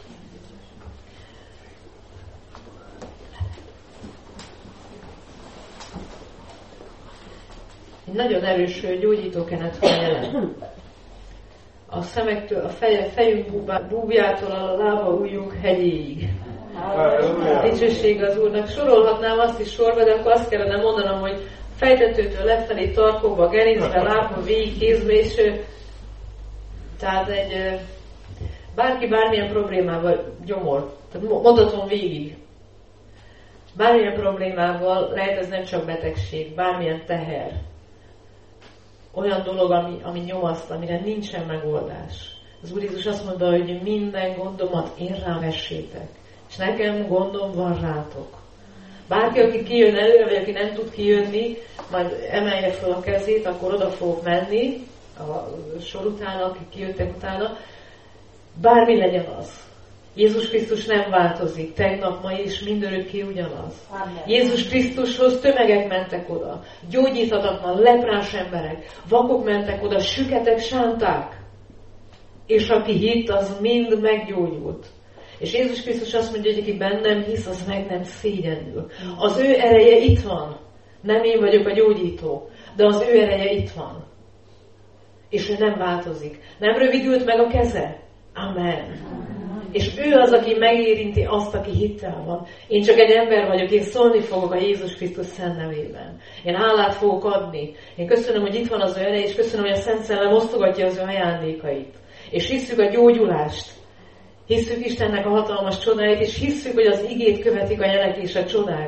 Egy nagyon erős gyógyítókenet van jelen. A szemektől, a feje, fejünk búbjától a lába ujjunk hegyéig. Dicsőség az Úrnak. Sorolhatnám azt is sorba, de akkor azt kellene mondanom, hogy fejtetőtől lefelé, tarkóba, gerincbe, lábba, végig, kézbe, és tehát egy bárki bármilyen problémával gyomor. Tehát mondhatom végig. Bármilyen problémával, lehet ez nem csak betegség, bármilyen teher. Olyan dolog, ami, ami nyomaszt, amire nincsen megoldás. Az Úr Jézus azt mondta, hogy minden gondomat én rám vessétek. És nekem gondom van rátok. Bárki, aki kijön előre, vagy aki nem tud kijönni, majd emelje fel a kezét, akkor oda fogok menni, a sor utána, akik kijöttek utána. Bármi legyen az. Jézus Krisztus nem változik, tegnap, ma és mindörökké ugyanaz. Amen. Jézus Krisztushoz tömegek mentek oda, gyógyíthatatlan, leprás emberek, vakok mentek oda, süketek, sánták. És aki hitt, az mind meggyógyult. És Jézus Krisztus azt mondja, hogy aki bennem hisz, az meg nem szégyenül. Az ő ereje itt van. Nem én vagyok a gyógyító, de az ő ereje itt van. És ő nem változik. Nem rövidült meg a keze. Amen. És ő az, aki megérinti azt, aki hittel van. Én csak egy ember vagyok, én szólni fogok a Jézus Krisztus szent nevében. Én hálát fogok adni. Én köszönöm, hogy itt van az ő ereje, és köszönöm, hogy a Szent Szellem osztogatja az ő ajándékait. És hisszük a gyógyulást. Hisszük Istennek a hatalmas csodáit, és hisszük, hogy az igét követik a jelek és a csodák.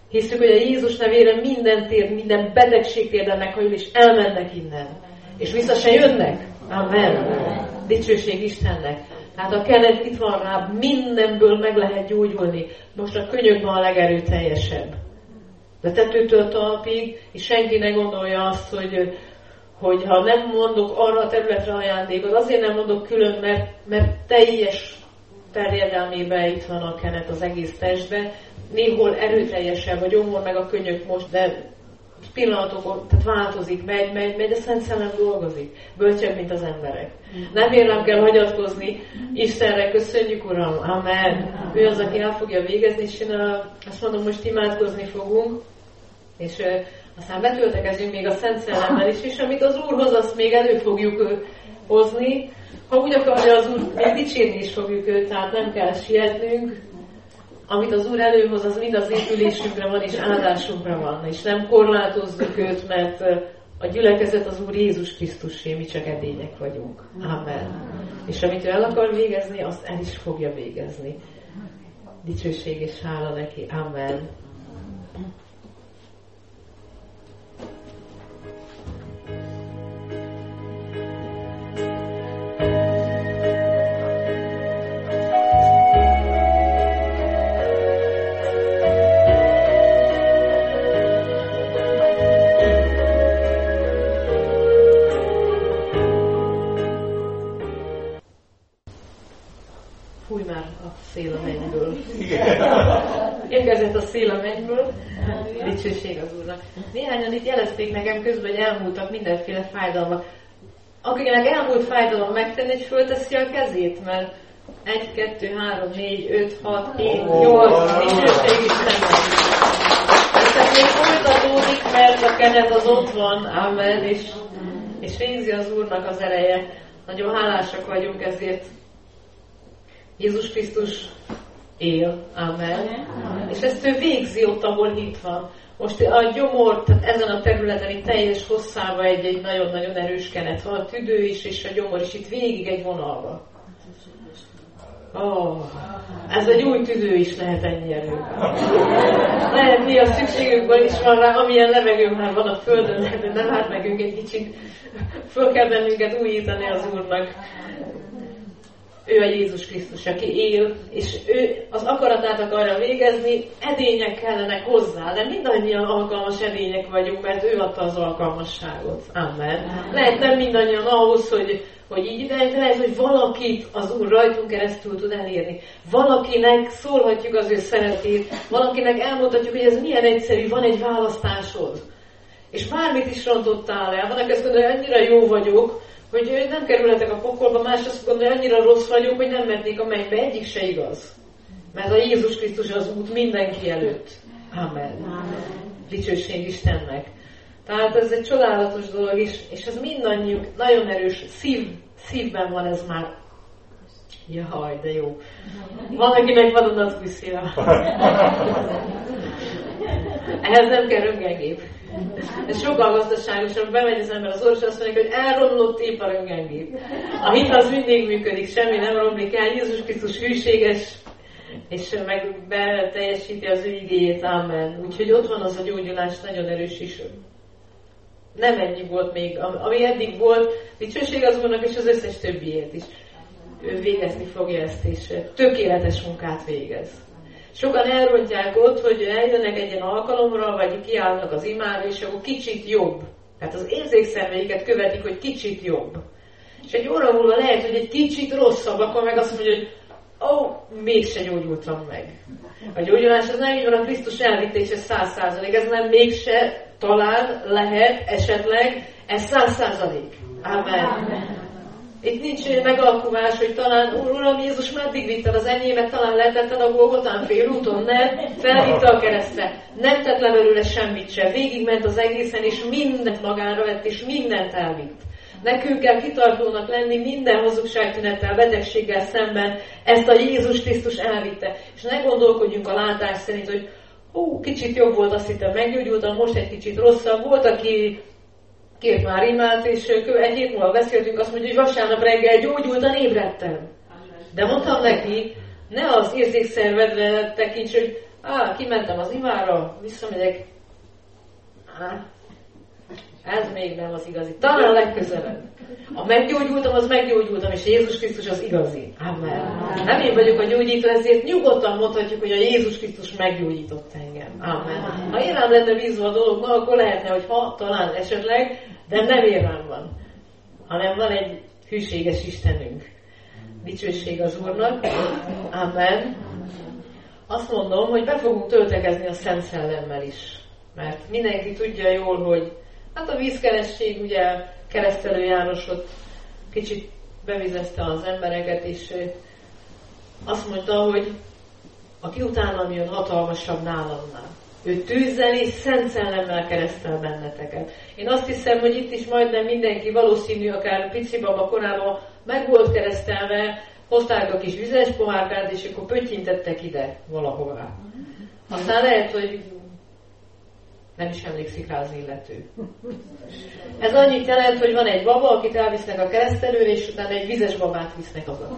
Hiszük, hogy a Jézus nevére minden tér, minden betegség térdelnek, hogy és elmennek innen. És vissza se jönnek. Amen. Dicsőség Istennek. Tehát a kenet itt van rá, mindenből meg lehet gyógyulni. Most a könyökben a legerőteljesebb. De tetőtől talpig, és senki ne gondolja azt, hogy, hogy ha nem mondok arra a területre ajándékot, azért nem mondok külön, mert, mert teljes terjedelmében itt van a kenet az egész testben. Néhol erőteljesebb a gyomor, meg a könyök most, de pillanatokon, tehát változik, megy, megy, megy, a Szent Szellem dolgozik. Bölcsebb, mint az emberek. Nem érem kell hagyatkozni, Istenre köszönjük, Uram, amen. Ő az, aki el fogja végezni, és én azt mondom, most imádkozni fogunk, és aztán betöltekezünk még a Szent Szellemmel is, és amit az Úr hoz, azt még elő fogjuk hozni. Ha úgy akarja az Úr, még dicsérni is fogjuk őt, tehát nem kell sietnünk. Amit az Úr előhoz, az mind az épülésünkre van, és áldásunkra van. És nem korlátozzuk őt, mert a gyülekezet az Úr Jézus Krisztusé, mi csak edények vagyunk. Amen. És amit ő el akar végezni, azt el is fogja végezni. Dicsőség és hála neki. Amen. Fúj már a szél a mennyből. Érkezett a szél a mennyből. Dicsőség az Úrnak. Néhányan itt jelezték nekem közben, hogy elmúltak mindenféle fájdalmak. Akinek elmúlt fájdalom megtenni, hogy fölteszi a kezét, mert egy, kettő, három, négy, öt, hat, hét, nyolc, dicsőség Istennek. Ez még folytatódik, mert a kenet az ott van, amen, és, és végzi az Úrnak az ereje. Nagyon hálásak vagyunk ezért. Jézus Krisztus él, amen. Amen. És ezt ő végzi ott, ahol hit van. Most a gyomor, tehát ezen a területen itt teljes hosszában egy, egy nagyon-nagyon erős kenet van. A tüdő is és a gyomor is itt végig egy vonalba. Oh, ez egy új tüdő is lehet ennyi erő. Lehet mi a szükségünkben is van rá, amilyen levegő már van a földön, de nem hát megünk egy kicsit, föl kell bennünket újítani az Úrnak. Ő a Jézus Krisztus, aki él, és ő az akaratát akarja végezni, edények kellenek hozzá, de mindannyian alkalmas edények vagyunk, mert ő adta az alkalmasságot. Amen. Lehet nem mindannyian ahhoz, hogy, hogy így, de lehet, hogy valakit az Úr rajtunk keresztül tud elérni. Valakinek szólhatjuk az ő szeretét, valakinek elmondhatjuk, hogy ez milyen egyszerű, van egy választásod. És bármit is rontottál el, van, aki azt mondja, hogy annyira jó vagyok, hogy nem kerülhetek a pokolba, más azt gondolja, hogy annyira rossz vagyok, hogy nem mehetnék a mennybe. Egyik se igaz. Mert a Jézus Krisztus az út mindenki előtt. Amen. Amen. Dicsőség Istennek. Tehát ez egy csodálatos dolog is, és ez mindannyiuk nagyon erős szív, szívben van ez már. Jaj, de jó. Van, akinek vadonatúj szíve. Ehhez nem kell röntgengép. Ez sokkal gazdaságosabb, bemegy az ember az orvos, azt mondja, hogy elromlott épp a röntgengép. A hit az mindig működik, semmi nem romlik el, Jézus Krisztus hűséges, és meg beteljesíti az ő igéjét, amen. Úgyhogy ott van az a gyógyulás, nagyon erős is. Nem ennyi volt még, ami eddig volt, dicsőség az Úrnak, és az összes többiért is. Ő végezni fogja ezt, és tökéletes munkát végez. Sokan elrontják ott, hogy eljönnek egy ilyen alkalomra, vagy kiállnak az imára, és akkor kicsit jobb. Tehát az érzékszerveiket követik, hogy kicsit jobb. És egy óra múlva lehet, hogy egy kicsit rosszabb, akkor meg azt mondja, hogy ó, oh, mégse gyógyultam meg. A gyógyulás az nem így van, a Krisztus elvitte, és ez száz százalék. Ez nem mégse, talán, lehet, esetleg, ez száz százalék. Amen. Amen. Itt nincs megalkuvás, hogy talán, Úr, Uram, Jézus meddig vitted az enyémet, talán letetted a Golgotán félúton, nem? Felvitte a keresztre, nem tett le belőle semmit sem, végigment az egészen, és mindent magára vett, és mindent elvitt. Nekünk kell kitartónak lenni minden hazugságtünettel, betegséggel szemben, ezt a Jézus Krisztus elvitte. És ne gondolkodjunk a látás szerint, hogy ó, kicsit jobb volt, azt hittem, meggyógyultam, most egy kicsit rosszabb volt, aki kért már imált, és egy hét múlva beszéltünk, azt mondja, hogy vasárnap reggel gyógyultan ébredtem. De mondtam neki, Ne az érzékszervedre tekints, hogy á, kimentem az imára, visszamegyek. Á, ez még nem az igazi. Talán legközelebb. Ha meggyógyultam, az meggyógyultam, és Jézus Krisztus az igazi. Amen. Nem én vagyok a gyógyító, ezért nyugodtan mondhatjuk, hogy a Jézus Krisztus meggyógyított engem. Amen. Ha én rám lenne bízva a dolog, na, akkor lehetne, hogy ha, talán esetleg, de nem én rám van, hanem van egy hűséges Istenünk. Dicsőség az Úrnak. Amen. Azt mondom, hogy be fogunk töltekezni a Szent Szellemmel is. Mert mindenki tudja jól, hogy hát a vízkeresztség, ugye Keresztelő Jánosot kicsit bevizezte az embereket, és azt mondta, hogy aki utánam jön, hatalmasabb nálamnál. Ő tűzzel és Szent Szellemmel keresztel benneteket. Én azt hiszem, hogy itt is majdnem mindenki, valószínű, akár pici baba korában meg volt keresztelve, hozták a kis vizes pohárkát, és akkor pöttyintettek ide valahová. Aztán lehet, hogy nem is emlékszik rá az illető. Ez annyit jelent, hogy van egy baba, akit elvisznek a keresztelőre, és utána egy vizes babát visznek haza.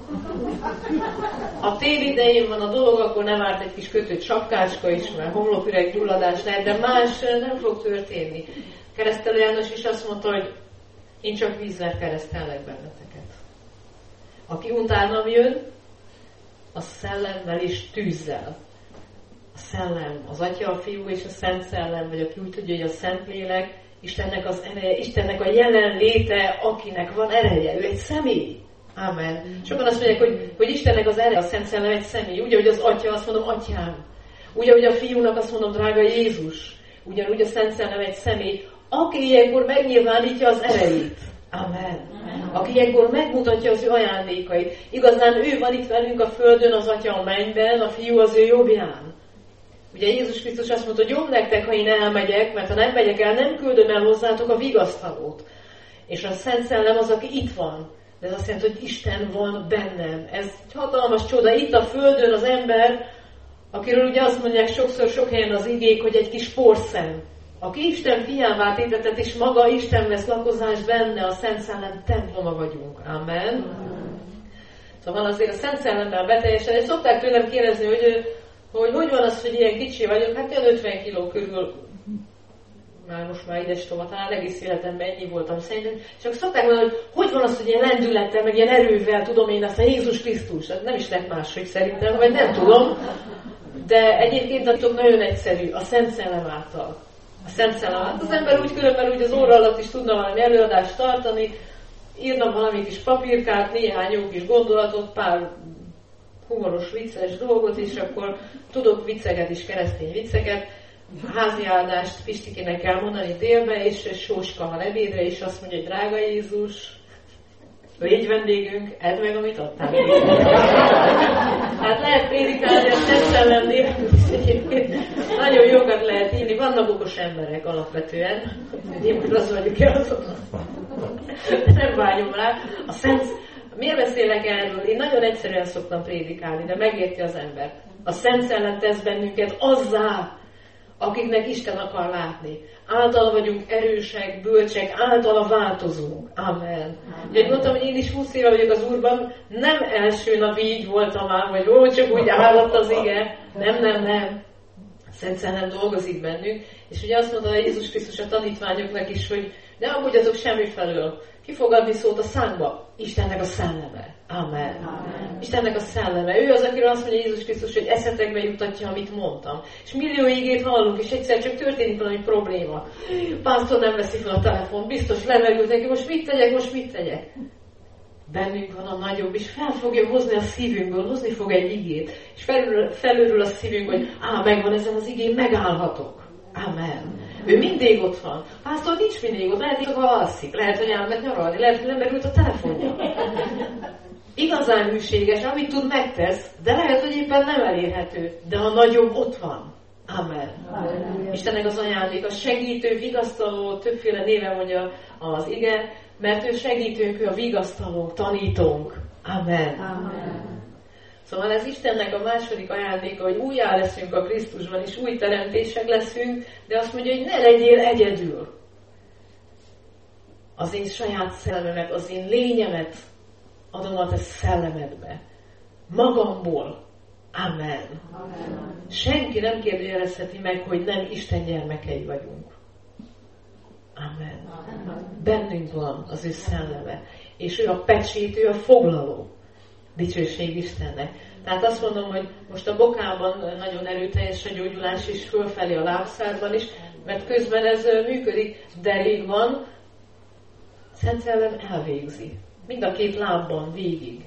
Ha tél idején van a dolog, akkor nem árt egy kis kötött sapkácska is, mert homloküreg gyulladás lehet, de más nem fog történni. Keresztelő János is azt mondta, hogy én csak vízzel keresztellek benneteket. Aki utánam jön, a szellemmel és tűzzel. A szellem, az Atya, a Fiú és a Szent Szellem, vagy aki úgy tudja, hogy a Szentlélek, Istennek az ereje, Istennek a jelenléte, akinek van ereje. Ő egy személy. Amen. Sokan azt mondják, hogy, hogy Istennek az ereje, a Szent Szellem egy személy. Úgy, hogy az Atya, azt mondom, Atyám. Úgy, hogy a Fiúnak azt mondom, drága Jézus. Ugyanúgy a Szent Szellem egy személy, aki ilyenkor megnyilvánítja az erejét. Amen. Aki ilyenkor megmutatja az ő ajándékait. Igazán ő van itt velünk a földön, az Atya a mennyben, a Fiú az ő jobbján. Ugye Jézus Krisztus azt mondta, hogy jobb nektek, ha én elmegyek, mert ha nem megyek el, nem küldöm el hozzátok a vigasztalót. És a Szent Szellem az, aki itt van. De ez azt jelenti, hogy Isten van bennem. Ez egy hatalmas csoda. Itt a földön az ember, akiről ugye azt mondják sokszor, sok helyen az igék, hogy egy kis porszem. Aki Isten fiává tétetett, és maga Isten vesz lakozás benne, a Szent Szellem temploma vagyunk. Amen. Szóval azért a Szent Szellemmel beteljesedni. Szokták tőlem kérdezni, hogy hogy hogy van az, hogy ilyen kicsi vagyok, hát ilyen ötven kiló körül, már most már ides tova, talán egész életemben ennyi voltam szerintem, csak szokták mondani, hogy hogy van az, hogy ilyen lendülettel, meg ilyen erővel tudom én azt a Jézus Krisztus, hát nem is lett máshogy szerintem, vagy nem tudom, de egyébként a nagyon egyszerű, a Szent Szellem által. A Szent Szellem által. Az ember úgy különben úgy az óra alatt is tudna valami előadást tartani, írna valami kis papírkát, néhány jó kis gondolatot, pár humoros, vicces dolgot, és akkor tudok vicceket is, keresztény vicceket, házi áldást Pistikének kell mondani délbe, és Sóska van ebédre, és azt mondja, hogy drága Jézus, légy vendégünk, edd meg, amit adtál. Hát lehet prédikálni a Szent Szellem nélkül is egyébként. Nagyon jókat lehet írni, vannak okos emberek alapvetően. Én az vagyok-e azon. Nem vágyom rá. A Szent Miért beszélek erről? Én nagyon egyszerűen szoktam prédikálni, de megérti az ember. A Szent Szellem tesz bennünket azzá, akiknek Isten akar látni. Általa vagyunk erősek, bölcsek, általa változunk. Amen. Úgyhogy mondtam, hogy én is húsz éve vagyok az Úrban, nem első nap így voltam már, vagy ó, csak úgy állott az ige. Nem, nem, nem. A Szent Szellem dolgozik bennünk. És ugye azt mondta a Jézus Krisztus a tanítványoknak is, hogy ne aggódjatok semmi felől. Ki fog adni szót a számba? Istennek a szelleme. Amen. Amen. Istennek a szelleme. Ő az, akiről azt mondja Jézus Krisztus, hogy eszetekbe jutatja, amit mondtam. És millió igét hallunk, és egyszer csak történik valami probléma. Pásztor nem veszi fel a telefon, biztos lemerült neki, most mit tegyek, most mit tegyek? Bennünk van a nagyobb, és fel fogja hozni a szívünkből, hozni fog egy igét, és felül, felülről a szívünk, hogy á, megvan ezen az igén, megállhatok. Amen. Ő mindig ott van. Pásztor nincs mindig ott, lehet, hogy alszik, lehet, hogy elmegy nyaralni, lehet, hogy lemerült a telefonja. Igazán hűséges, amit tud, megtesz, de lehet, hogy éppen nem elérhető, de a nagyobb ott van. Amen. Amen. Istennek az ajándék, a segítő, vigasztaló, többféle néve mondja az ige, mert ő segítőnk, ő a vigasztaló, tanítónk. Amen. Amen. Szóval ez Istennek a második ajándéka, hogy újjá leszünk a Krisztusban, és új teremtések leszünk, de azt mondja, hogy ne legyél egyedül. Az én saját szellememet, az én lényemet adom a te szellemedbe. Magamból Amen. Amen. Senki nem kérdőjelezheti meg, hogy nem Isten gyermekei vagyunk. Amen. Amen. Bennünk van az ő szelleme. És ő a pecsét, ő a foglaló. Dicsőség Istennek. Tehát azt mondom, hogy most a bokában nagyon erőteljes a gyógyulás is, fölfelé a lábszárban is, mert közben ez működik, de rég van, Szent Szellem elvégzi. Mind a két lábban végig.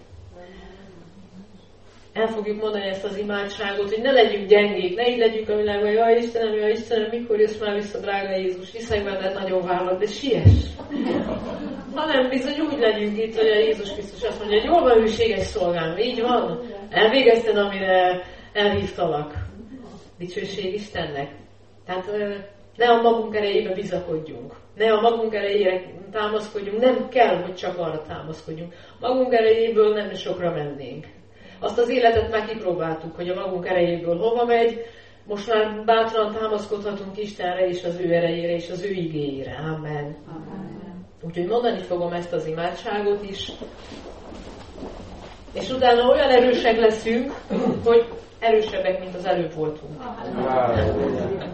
El fogjuk mondani ezt az imádságot, hogy ne legyünk gyengék, ne így legyünk a világban, jaj Istenem, jaj Istenem, mikor jössz már vissza, drága Jézus, hiszek benned, nagyon várlak, de siess! Hanem bizony úgy legyünk itt, hogy a Jézus Krisztus azt mondja, hogy jól van, hűséges szolgám, így van, elvégezted, amire elhívtalak. Dicsőség Istennek. Tehát ne a magunk erejébe bizakodjunk, ne a magunk erejére támaszkodjunk, nem kell, hogy csak arra támaszkodjunk. Magunk erejéből nem sokra mennénk. Azt az életet már kipróbáltuk, hogy a magunk erejéből hova megy, most már bátran támaszkodhatunk Istenre és az ő erejére és az ő igéjére. Amen. Amen. Úgyhogy mondani fogom ezt az imádságot is. És utána olyan erősek leszünk, hogy erősebbek, mint az előbb voltunk. Amen.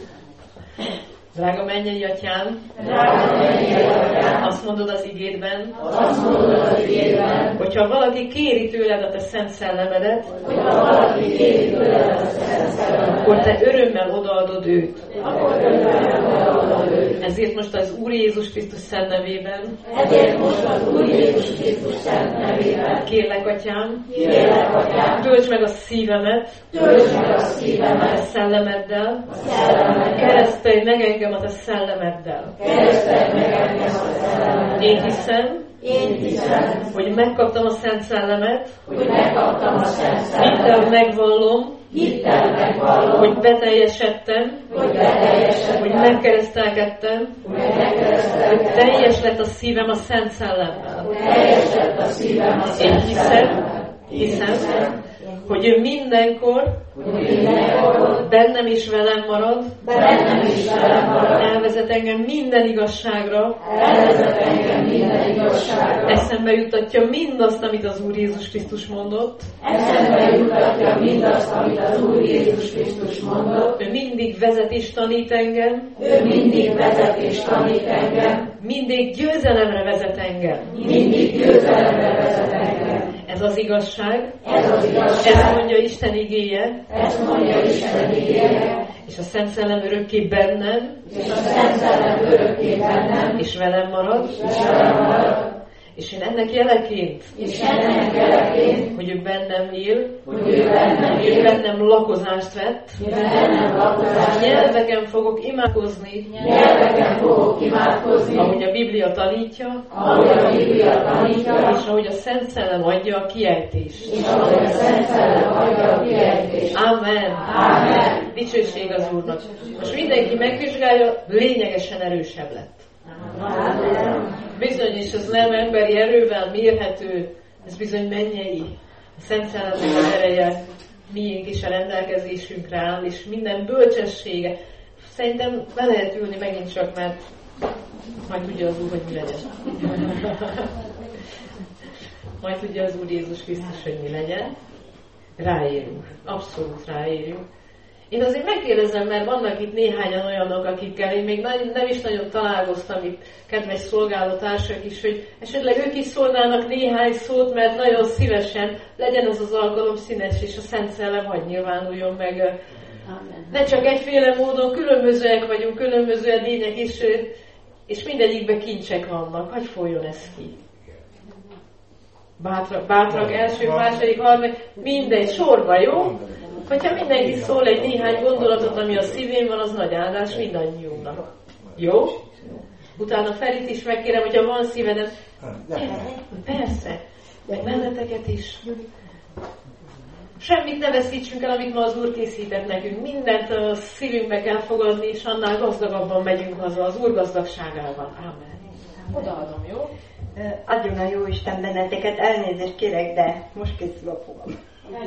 Drága mennyei Atyám, Drága mennyei Atyám, azt mondod az igédben, azt mondod az igédben, hogyha valaki kéri tőled a te szent szellemedet, hogyha valaki kéri tőled a szent szellemedet, akkor te örömmel odaadod őt. Akkor örömmel odaadod őt. Ezért most az Úr Jézus Krisztus szent nevében, ezért most az Úr Jézus Krisztus szent nevében, kérlek Atyám, kérlek Atyám, töltsd meg a szívemet, töltsd meg a szívemet, a szellemeddel, a szellemeddel, keresztelj meg engem a te szellemeddel. Keresztelj meg engem a szellemeddel. Én hiszem, Én hiszem, hogy megkaptam a Szent Szellemet, hogy megkaptam a Szent Szellemet. Hittel megvallom, hittel megvallom, hogy beteljesedtem, hogy beteljesedtem, hogy megkeresztelkedtem, hogy megkeresztelkedtem, hogy teljes lett a szívem a Szent Szellemmel. Hogy teljes lett a szívem a Szent Szellemmel. Én hiszem, hiszem, hogy ő mindenkor, hogy mindenkor bennem is velem marad, bennem is velem marad, elvezet engem minden igazságra, elvezet engem minden igazságra, eszembe juttatja mindazt, amit az Úr Jézus Krisztus mondott, eszembe juttatja mindazt, amit az Úr Jézus Krisztus mondott, ő mindig vezet és tanít engem, ő mindig vezet és tanít engem, mindig győzelemre vezet engem, mindig győzelemre vezet engem. Ez az igazság, ez az igazság, ez mondja Isten igéje, ez mondja Isten igéje, és a Szent Szellem örökké bennem, és a Szent Szellem örökké bennem, és velem marad, és velem marad. És én ennek jeleként, és ennek jeleként, hogy ő bennem él, hogy ő bennem él, bennem lakozást vett, bennem lakozást vett, nyelveken fogok imádkozni, nyelveken fogok imádkozni, ahogy a Biblia tanítja, ahogy a Biblia tanítja, és ahogy a Szent Szellem adja a kiejtést, és ahogy a Szent Szellem adja a kiejtést. Amen. Amen. Dicsőség az Úrnak. Most mindenki megvizsgálja, lényegesen erősebb lett. Amen. Bizony, és ez nem emberi erővel mérhető, ez bizony mennyei. A Szent Szellemnek az ereje miénk is a rendelkezésünkre áll, és minden bölcsessége. Szerintem be lehet ülni megint csak, mert majd tudja az Úr, hogy mi legyen. Majd tudja az Úr Jézus Krisztus, hogy mi legyen. Ráérünk, abszolút ráérünk. Én azért megkérdezem, mert vannak itt néhányan olyanok, akikkel én még nem is nagyon találkoztam, itt kedves szolgálótársak is, hogy esetleg ők is szólnának néhány szót, mert nagyon szívesen legyen az az alkalom színes, és a Szent Szellem hadd nyilvánuljon meg. Amen. Ne csak egyféle módon, különbözőek vagyunk, különböző edények is, és mindegyikben kincsek vannak. Hadd folyjon ez ki. Bátrak, bátrak első, második, harmadik, mindegy, sorba, jó? Hogyha mindenki szól egy néhány gondolatot, ami a szívén van, az nagy áldás mindannyiunknak. Jó? Utána Ferit is megkérem, hogyha van szíveden. Persze, meg benneteket is. Semmit ne veszítsünk el, amit ma az Úr készített nekünk. Mindent a szívünkbe kell fogadni, és annál gazdagabban megyünk haza az Úr gazdagságával. Ámen. Odaadom, jó? Adjon a Jóisten benneteket, elnézést kérek, de most készül a fogam.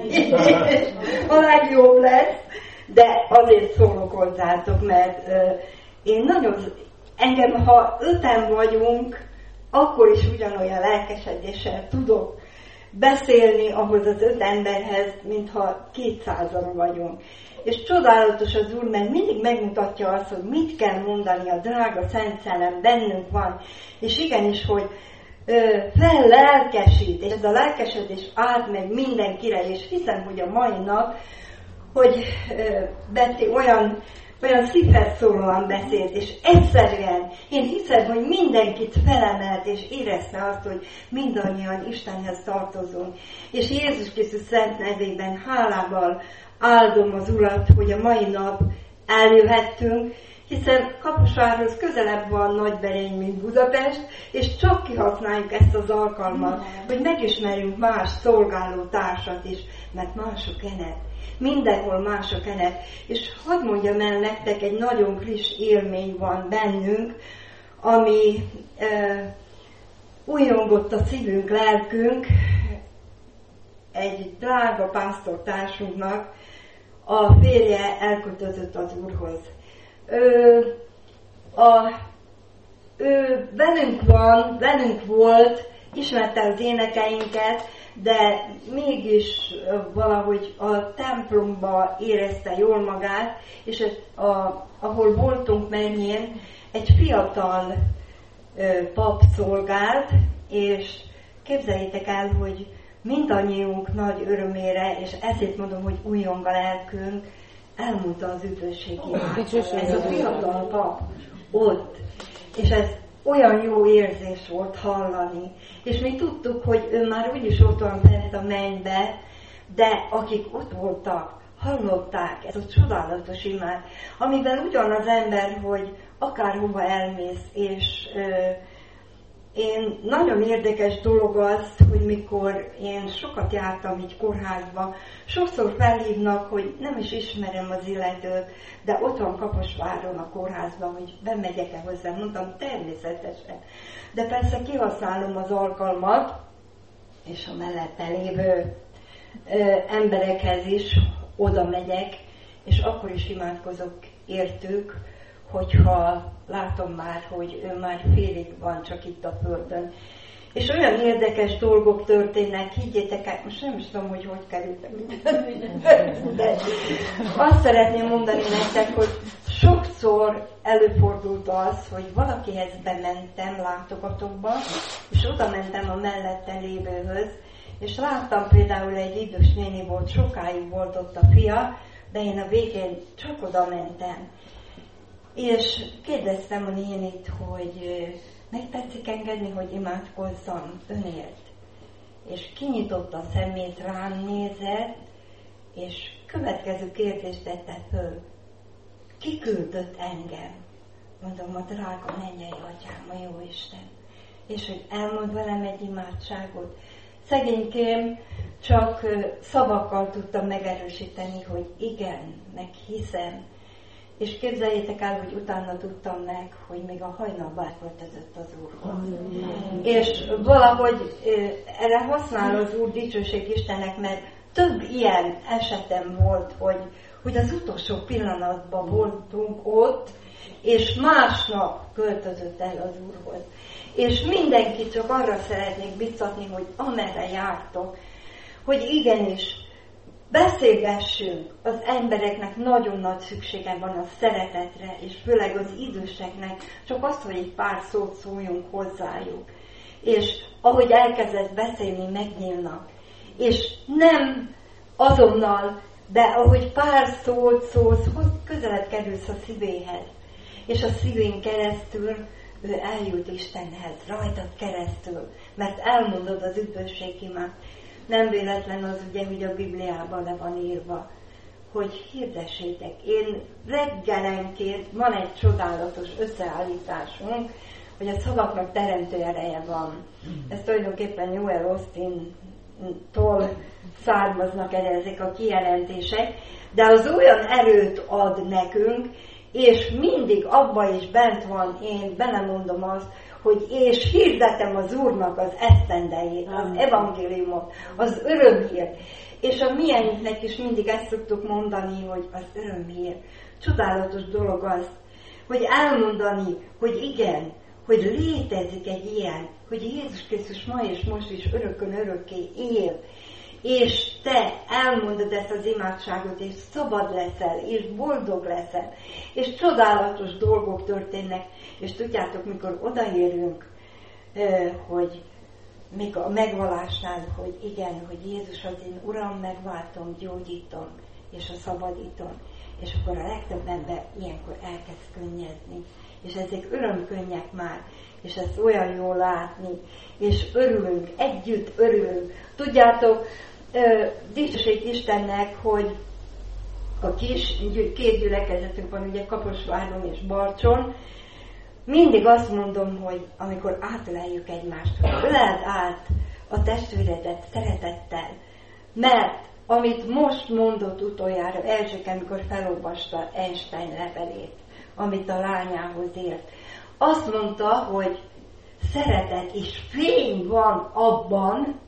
A legjobb lesz, de azért szólok hozzátok, mert uh, én nagyon, engem, ha öten vagyunk, akkor is ugyanolyan lelkesedéssel tudok beszélni ahhoz az öt emberhez, mintha kétszázan vagyunk. És csodálatos az Úr, mert mindig megmutatja azt, hogy mit kell mondani, a drága Szent Szellem bennünk van. És igenis, hogy fellelkesít, és ez a lelkesedés átmegy mindenkire, és hiszem, hogy a mai nap, hogy Betty olyan, olyan szívhez szólóan beszélt, és egyszerűen én hiszem, hogy mindenkit felemelt, és érezte azt, hogy mindannyian Istenhez tartozunk. És Jézus Krisztus szent nevében hálával áldom az Urat, hogy a mai nap eljöhettünk, hiszen Kaposvárhoz közelebb van Nagyberény, mint Budapest, és csak kihasználjuk ezt az alkalmat, hogy megismerjünk más szolgáló társat is, mert mások enet. Mindenhol mások enet. És hadd mondjam el nektek, egy nagyon friss élmény van bennünk, ami e, újongott a szívünk, lelkünk, egy drága pásztortársunknak a férje elköltözött az Úrhoz. Ő, a, ő velünk van, velünk volt, ismerte az énekeinket, de mégis valahogy a templomba érezte jól magát, és a, ahol voltunk mennyien, egy fiatal ö, pap szolgált, és képzeljétek el, hogy mindannyiunk nagy örömére, és ezért mondom, hogy újjong a lelkünk, elmondta az üdvösségi imádságot. Ez a fiatal pap ott, és ez olyan jó érzés volt hallani. És mi tudtuk, hogy ő már úgyis ott van bent a mennybe, de akik ott voltak, hallották ez a csodálatos imád, amivel ugyan az ember, hogy akárhova elmész, és ö, én nagyon érdekes dolog az, hogy mikor én sokat jártam így kórházba, sokszor felhívnak, hogy nem is ismerem az illetőt, de ott van Kaposváron a kórházban, hogy bemegyek-e hozzá. Mondtam, természetesen. De persze kihasználom az alkalmat, és a mellette lévő ö, emberekhez is oda megyek, és akkor is imádkozok értük, hogyha látom már, hogy ő már félig van csak itt a földön. És olyan érdekes dolgok történnek, higgyétek el, most nem is tudom, hogy hogy kerültem minden, de azt szeretném mondani nektek, hogy sokszor előfordult az, hogy valakihez bementem látogatóba, és oda mentem a mellette lévőhöz, és láttam például egy idős néni volt, sokáig volt ott a fia, de én a végén csak oda mentem. És kérdeztem a nénit, hogy meg tetszik engedni, hogy imádkozzam önért. És kinyitott a szemét, rám nézett, és következő kérdést tette föl. Ki küldött engem? Mondom, a drága mennyei atyám, a jó Isten. És hogy elmond velem egy imádságot. Szegénykém csak szavakkal tudtam megerősíteni, hogy igen, meg hiszem. És képzeljétek el, hogy utána tudtam meg, hogy még a hajnalban elköltözött az Úrhoz. Mm. És valahogy erre használ az Úr, dicsőség Istennek, mert több ilyen esetem volt, hogy, hogy az utolsó pillanatban voltunk ott, és másnap költözött el az Úrhoz. És mindenki csak arra szeretnék biztatni, hogy amerre jártok, hogy igenis, beszélgessünk, az embereknek nagyon nagy szüksége van a szeretetre, és főleg az időseknek, csak azt, hogy egy pár szót szóljunk hozzájuk. És ahogy elkezdett beszélni, megnyílnak. És nem azonnal, de ahogy pár szót szólsz, közelebb kerülsz a szívéhez. És a szívén keresztül ő eljut Istenhez, rajtad keresztül, mert elmondod az üdvösségimát. Nem véletlen az ugye, hogy a Bibliában le van írva, hogy hirdessétek. Én reggelenként van egy csodálatos összeállításunk, hogy a szavaknak teremtő ereje van. Ez tulajdonképpen Joel Austin-tól származnak el ezek a kijelentések, de az olyan erőt ad nekünk, és mindig abba is bent van, én belemondom azt, hogy és hirdetem az Úrnak az esztendejét, az evangéliumot, az örömhírt. És a miénknek is mindig ezt szoktuk mondani, hogy az örömhír. Csodálatos dolog az, hogy elmondani, hogy igen, hogy létezik egy ilyen, hogy Jézus Krisztus ma és most is örökön örökké él, és te elmondod ezt az imádságot, és szabad leszel, és boldog leszel, és csodálatos dolgok történnek, és tudjátok, mikor odaérünk, hogy még a megvalásnál, hogy igen, hogy Jézus az én Uram, megváltom, gyógyítom, és a szabadítom, és akkor a legtöbb ember ilyenkor elkezd könnyezni, és ezek örömkönnyek már, és ezt olyan jól látni, és örülünk, együtt örülünk. Tudjátok, dicsőség Istennek, hogy a kis, két gyülekezetünk van, ugye Kaposváron és Barcson, mindig azt mondom, hogy amikor átöleljük egymást, hogy öleld át a testvéredet szeretettel, mert amit most mondott utoljára Erzséke, amikor felolvasta Einstein levelét, amit a lányához írt, azt mondta, hogy szeretet és fény van abban,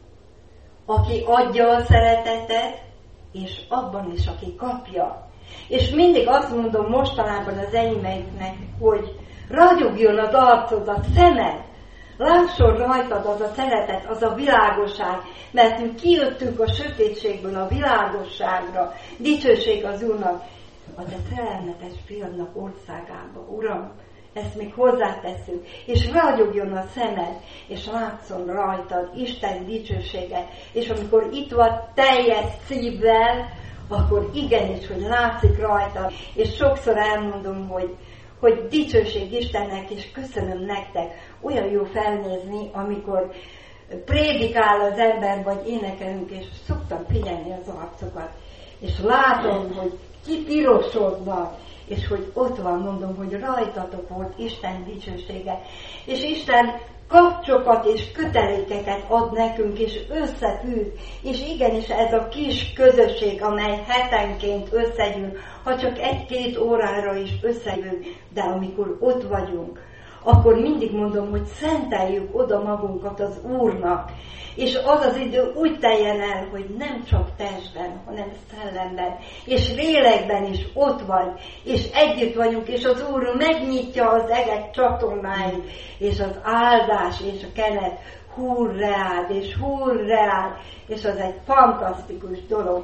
aki adja a szeretetet, és abban is, aki kapja. És mindig azt mondom mostanában az enyémeiknek, hogy ragyogjon az arcod, a szemed, lásson rajtad az a szeretet, az a világosság, mert mi kijöttünk a sötétségből a világosságra, dicsőség az Úrnak, a te szerelmetes fiadnak országába, Uram, ezt még hozzátesszük, és ragyogjon a szemed, és látszon rajtad Isten dicsősége, és amikor itt van teljes szívvel, akkor igenis, hogy látszik rajtad, és sokszor elmondom, hogy, hogy dicsőség Istennek, és köszönöm nektek, olyan jó felnézni, amikor prédikál az ember, vagy énekelünk, és szoktam figyelni az arcokat, és látom, hogy kipirosodnak, és hogy ott van, mondom, hogy rajtatok volt Isten dicsősége. És Isten kapcsokat és kötelékeket ad nekünk, és összefűz. És igenis ez a kis közösség, amely hetenként összegyűl, ha csak egy-két órára is összejövünk, de amikor ott vagyunk, akkor mindig mondom, hogy szenteljük oda magunkat az Úrnak, és az az idő úgy teljen el, hogy nem csak testben, hanem szellemben, és lélekben is ott vagy, és együtt vagyunk, és az Úr megnyitja az eget csatornáit, és az áldás és a kenet húr reád, és húr reád, és az egy fantasztikus dolog.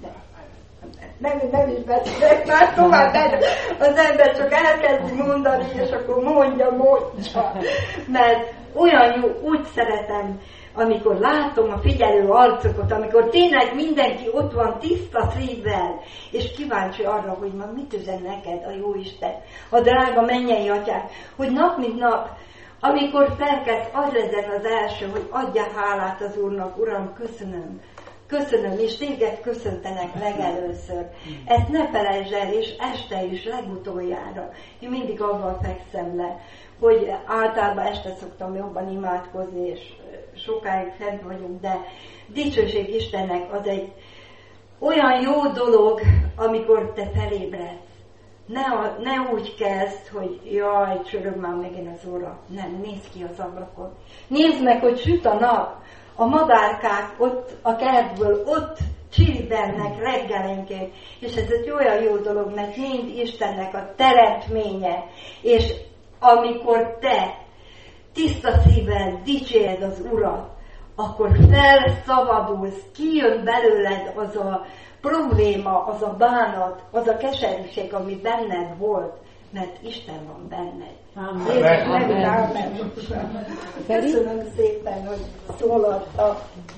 Nem, nem is beszélek, már tovább megyek, az ember csak elkezdi mondani, és akkor mondja, mondja. Mert olyan jó, úgy szeretem, amikor látom a figyelő arcokat, amikor tényleg mindenki ott van tiszta szívvel, és kíváncsi arra, hogy ma mit üzen neked a Jóisten, a drága mennyei atyák, hogy nap mint nap, amikor felkezd, az legyen az első, hogy adja hálát az Úrnak, Uram, köszönöm, köszönöm, és téged köszöntenek legelőször. Ezt ne felejtsd el, és este is legutoljára. Én mindig avval fekszem le, hogy általában este szoktam jobban imádkozni, és sokáig fent vagyunk, de dicsőség Istennek az egy olyan jó dolog, amikor te felébredsz. Ne, ne úgy kezd, hogy jaj, csörög már megint az óra. Nem, nézd ki az ablakon. Nézd meg, hogy süt a nap. A madárkák ott a kertből, ott csiribelnek reggelenként, és ez egy olyan jó dolog, mert mind Istennek a teremtménye, és amikor te tiszta szívvel dicsérd az Urat, akkor felszabadulsz, kijön belőled az a probléma, az a bánat, az a keserűség, ami benned volt, mert Isten van benned. Amen. Amen. Amen. Köszönöm szépen, hogy szólaltak.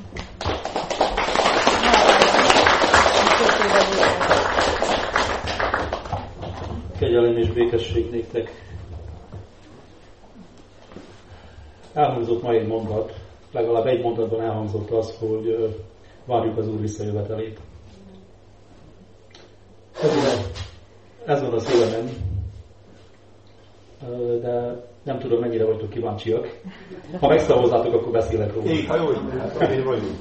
Kegyelem és békesség néktek. Elhangzott ma egy mondat, legalább egy mondatban elhangzott az, hogy várjuk az Úr visszajövetelét. Ez, ez van a szívemen, de nem tudom, mennyire vagytok kíváncsiak. Ha megszavazzátok, akkor beszélek róla. Így, ha jó, így vagyunk.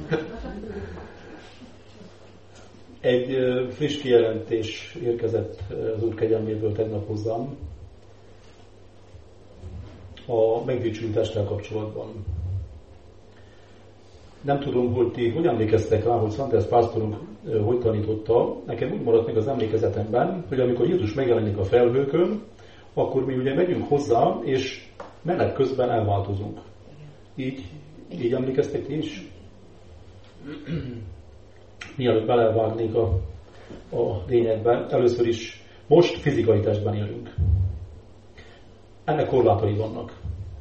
Egy friss kijelentés érkezett az Úr kegyelméből tegnap hozzám a megdicsült testtel kapcsolatban. Nem tudom, hogy ti hogy emlékeztek rá, hogy Szanders pásztorunk hogy tanította. Nekem úgy maradt meg az emlékezetemben, hogy amikor Jézus megjelenik a felhőkön, akkor mi ugye megyünk hozzá, és menet közben elváltozunk. Így, így emlékeztek ti is? Mielőtt belevágnék a, a lényegben, először is most fizikai testben élünk. Ennek korlátai vannak.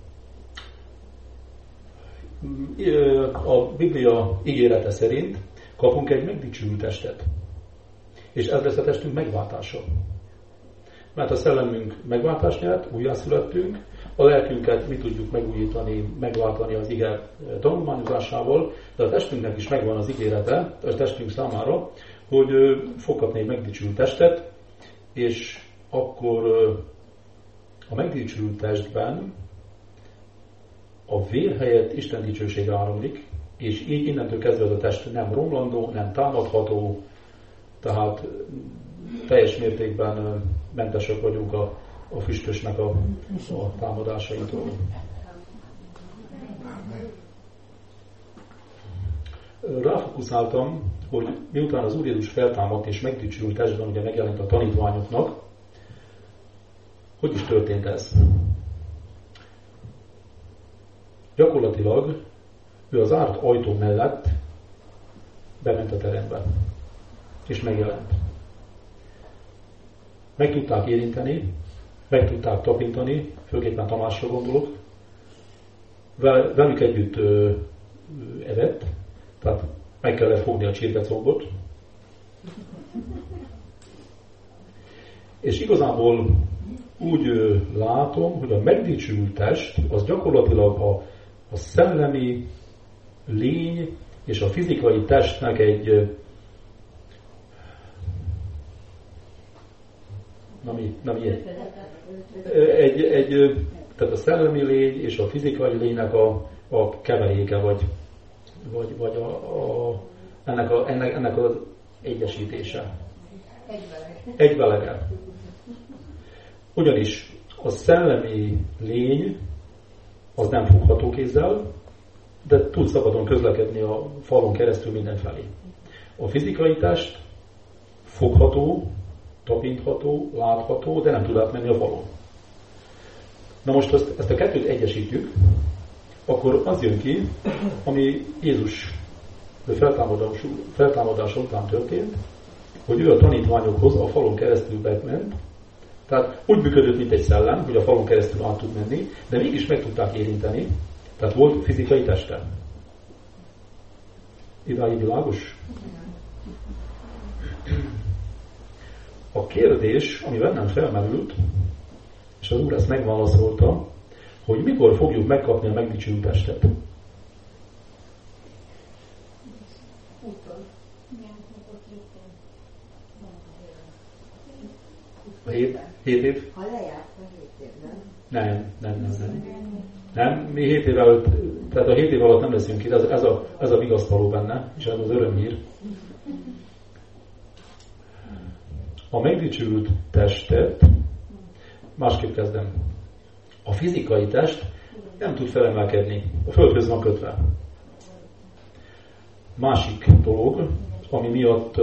A Biblia ígérete szerint kapunk egy megdicsült testet. És ez lesz a testünk megváltása. Mert a szellemünk megváltást nyert, újjászülettünk, a lelkünket mi tudjuk megújítani, megváltani az ige tanulmányozásával, de a testünknek is megvan az ígérete, a testünk számára, hogy fog kapni egy megdicsült testet, és akkor a megdicsült testben a vér helyett Isten dicsőség áramlik, és így innentől kezdve a test nem romlandó, nem támadható, tehát teljes mértékben mentesek vagyunk a, a füstösnek a, a támadásaitól. Ráfokuszáltam, hogy miután az Úr Jézus feltámadt és megdicsült testben, ugye megjelent a tanítványoknak, hogy is történt ez? Gyakorlatilag ő az zárt ajtó mellett bement a terembe, és megjelent. Meg tudták érinteni, meg tudták tapintani, főképpen Tamásra gondolok, velük együtt ö, ö, evett, tehát meg kellett fogni a csirkecombot. És igazából úgy ö, látom, hogy a megdicsült test az gyakorlatilag a, a szellemi lény és a fizikai testnek egy Na mi, na mi egy, egy, tehát a szellemi lény és a fizikai lénynek a, a keveréke, vagy, vagy, vagy a, a, ennek, a, ennek, ennek az egyesítése. Egyvelege. Ugyanis a szellemi lény az nem fogható kézzel, de tud szabadon közlekedni a falon keresztül mindenfelé. A fizikai test fogható, tapintható, látható, de nem tud átmenni a falon. Na most ezt, ezt a kettőt egyesítjük, akkor az jön ki, ami Jézus feltámadás, feltámadás után történt, hogy ő a tanítványokhoz a falon keresztül ment, tehát úgy működött, mint egy szellem, hogy a falon keresztül át tud menni, de mégis meg tudták érinteni, tehát volt fizikai teste. Idáig világos? A kérdés, ami bennem felmerült, és az Úr ezt megválaszolta, hogy mikor fogjuk megkapni a megdicsült testet. A hét, hét év? Ha lejárt a hét év, nem? Nem, nem, nem, nem. Nem, mi hét év előtt, tehát a hét év alatt nem leszünk itt, ez, ez, a, ez a vigasztaló benne, és ez az örömhír. A megdicsült testet, másképp kezdem, a fizikai test nem tud felemelkedni, a földhöz van kötve. Másik dolog, ami miatt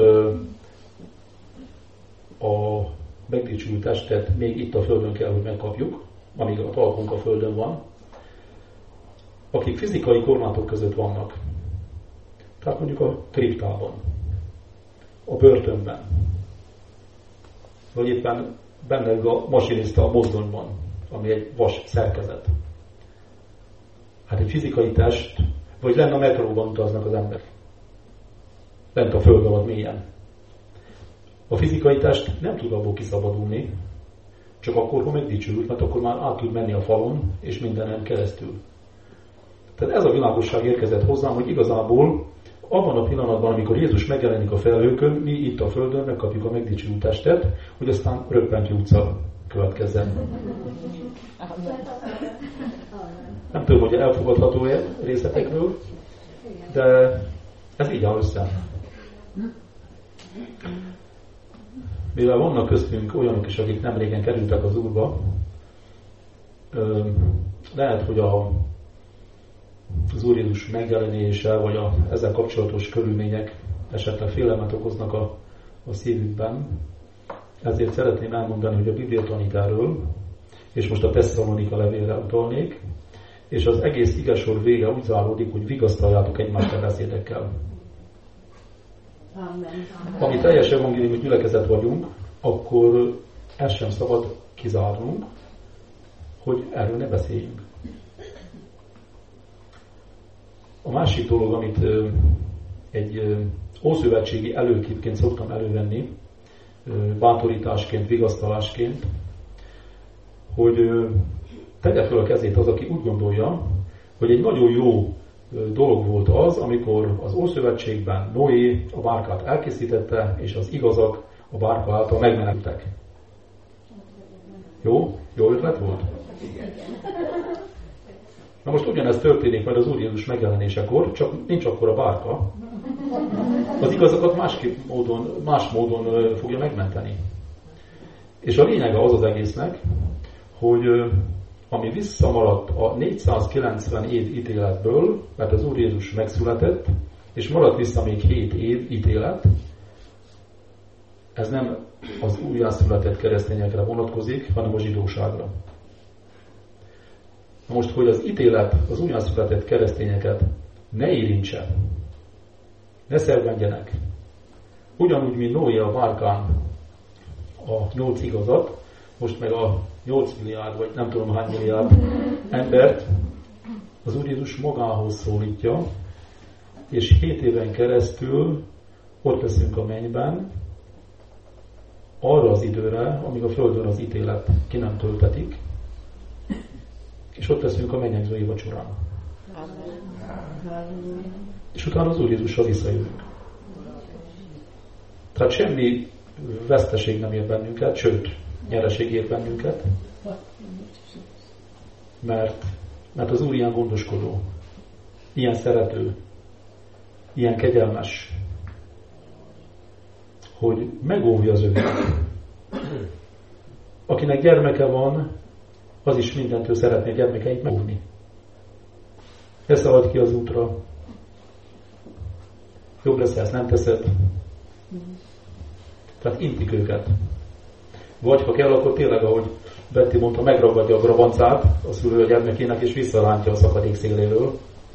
a megdicsült testet még itt a földön kell, hogy megkapjuk, amíg a talpunk a földön van, akik fizikai korlátok között vannak. Tehát mondjuk a kriptában, a börtönben, vagy éppen benne a masinista a mozdonyban, ami egy vas szerkezet. Hát egy fizikai test, vagy lenne a metróban utaznak az emberek. Lent a föld alatt mélyen. A fizikai test nem tud abból kiszabadulni, csak akkor, ha megdicsült, mert akkor már át tud menni a falon, és mindenen keresztül. Tehát ez a világosság érkezett hozzám, hogy igazából abban a pillanatban, amikor Jézus megjelenik a felhőkön, mi itt a földön megkapjuk a megdicsült testet, hogy aztán röppentő utca következzen. Nem tudom, hogy elfogadható-e részletekből, de ez így áll össze. Mivel vannak köztünk olyanok is, akik nem régen kerültek az Úrba, lehet, hogy a, az Úr Jézus megjelenése, vagy a ezzel kapcsolatos körülmények esetleg félelmet okoznak a, a szívükben. Ezért szeretném elmondani, hogy a Biblia tanít erről, és most a Tesszalonika levélre utalnék, és az egész igazsor vége úgy záródik, hogy vigasztaljátok egymást beszédekkel. Amen. Ami teljes evangéliumi gyülekezet vagyunk, akkor ezt sem szabad kizárnunk, hogy erről ne beszéljünk. A másik dolog, amit egy ószövetségi előképként szoktam elővenni, bátorításként, vigasztalásként, hogy tegye fel a kezét az, aki úgy gondolja, hogy egy nagyon jó dolog volt az, amikor az Ószövetségben Noé a bárkát elkészítette, és az igazak a bárka által megmenekültek. Jó? Jó ötlet volt? Na most ugyanez történik majd az Úr Jézus megjelenésekor, csak nincs akkor a bárka. Az igazakat másképp módon, más módon fogja megmenteni. És a lényege az az egésznek, hogy ami visszamaradt a négyszázkilencven év ítéletből, mert az Úr Jézus megszületett, és maradt vissza még hét év ítélet, ez nem az újjászületett keresztényekre vonatkozik, hanem a zsidóságra. Na most, hogy az ítélet az újjászületett keresztényeket ne érintse, ne szenvedjenek, ugyanúgy, mint Noé a bárkán a nyolc igazat, most meg a nyolc milliárd, vagy nem tudom hány milliárd embert az Úr Jézus magához szólítja, és hét éven keresztül ott leszünk a mennyben, arra az időre, amíg a Földön az ítélet ki nem töltetik, és ott leszünk a mennyegzői vacsorán. És utána az Úr Jézussal visszajövünk. Tehát semmi veszteség nem ér bennünket, sőt, nyereség ér bennünket, mert, mert az Úr ilyen gondoskodó, ilyen szerető, ilyen kegyelmes, hogy megóvja az övék. Akinek gyermeke van, az is mindentől szeretné gyermekeit megóvni. Ne szalad ki az útra. Jobb lesz, ha ezt nem teszed. Tehát intik őket. Vagy ha kell, akkor tényleg, ahogy Betty mondta, megragadja a grabancát a szülő a gyermekének, és visszalántja a szakadék széléről.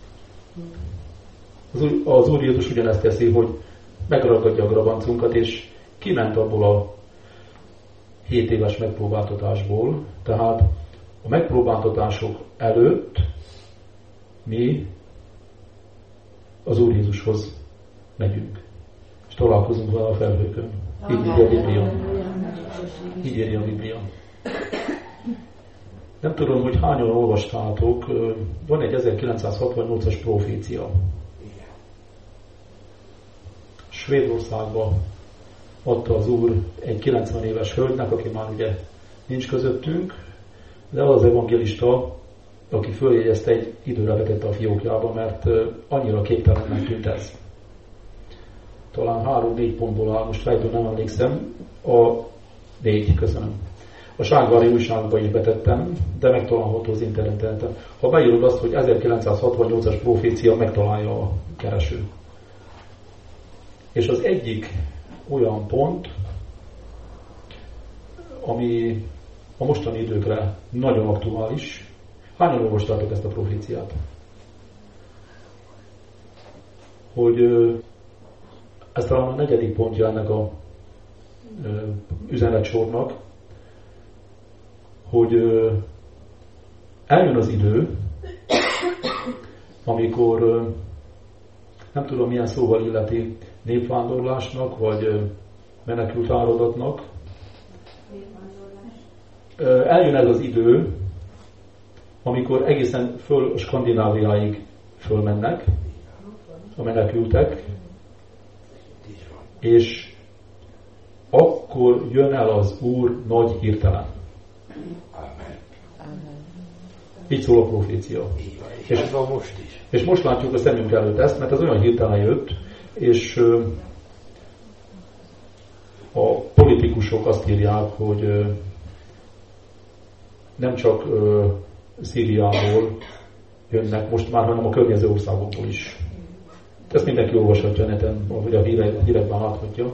Az Úr, az Úr Jézus ugyanezt teszi, hogy megragadja a grabancunkat, és kiment abból a hét éves megpróbáltatásból. Tehát a megpróbáltatások előtt mi az Úr Jézushoz megyünk, és találkozunk vele a felhőkön. Így írja a Biblia. Így írja a Biblia. Nem tudom, hogy hányan olvastátok, van egy ezerkilencszázhatvannyolcas profécia. Svédországba adta az Úr egy kilencven éves hölgynek, aki már ugye nincs közöttünk, de az az evangélista, aki följegyezte, egy időre vetette a fiókjába, mert annyira képtelennek tűnt ez. Talán három-négy pontból áll, most fejtől nem emlékszem, a négy, köszönöm. A Ságvári újságba is betettem, de megtalálható az interneten. Ha beírod azt, hogy ezerkilencszázhatvannyolcas profécia, megtalálja a kereső. És az egyik olyan pont, ami a mostani időkre nagyon aktuális. Hányan olvastátok ezt a proféciát? Hogy ez talán a negyedik pontja ennek a üzenetsornak, hogy eljön az idő, amikor nem tudom milyen szóval illeti, népvándorlásnak, vagy menekült áradatnak. Eljön ez az idő, amikor egészen föl a Skandináviáig fölmennek a menekültek, és akkor jön el az Úr nagy hirtelen. Így szól a profécia. És, ez van most is. És most látjuk a szemünk előtt ezt, mert ez olyan hirtelen jött, és a politikusok azt írják, hogy nem csak Szíriából jönnek most már, hanem a környező országokból is. Ezt mindenki olvashatja neten, vagy a hírekben láthatja.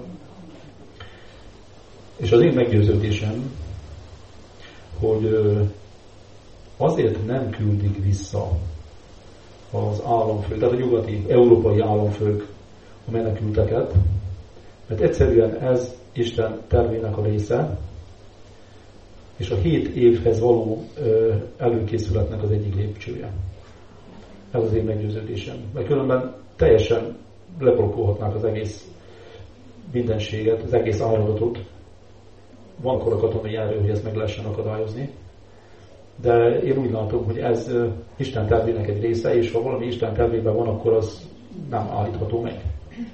És az én meggyőződésem, hogy azért nem küldik vissza az államfők, tehát a nyugati, európai államfők a menekülteket, mert egyszerűen ez Isten tervének a része, és a hét évhez való ö, előkészületnek az egyik lépcsője. Ez az én meggyőződésem. Mert különben teljesen leblokkolhatnák az egész mindenséget, az egész áradatot. Van akkor a katonai erő, hogy ezt meg lehessen akadályozni. De én úgy látom, hogy ez ö, Isten tervének egy része, és ha valami Isten tervében van, akkor az nem állítható meg.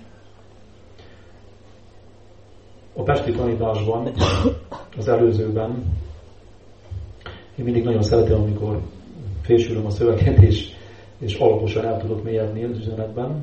A pesti tanításban, az előzőben, én mindig nagyon szeretem, amikor fésülöm a szöveget, és, és alaposan el tudok mélyedni az üzenetben.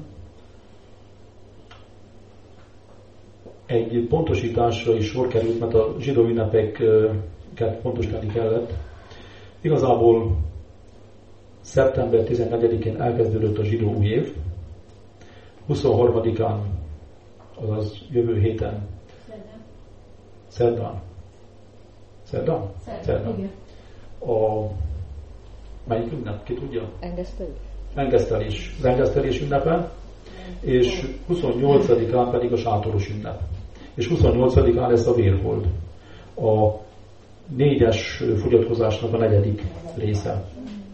Egy pontosításra is sor került, mert a zsidó ünnepeket pontosítani kellett. Igazából szeptember tizennegyedikén elkezdődött a zsidó új év, huszonharmadikán, azaz jövő héten, Szerdán. Szerdán? Szerdán. A... Melyik ünnep? Ki tudja? Engesztelés. Engesztelés. Az engesztelés ünnepe, és huszonnyolcadikán pedig a sátoros ünnep. És huszonnyolcadikán lesz a vérhold. A négyes fogyatkozásnak a negyedik része.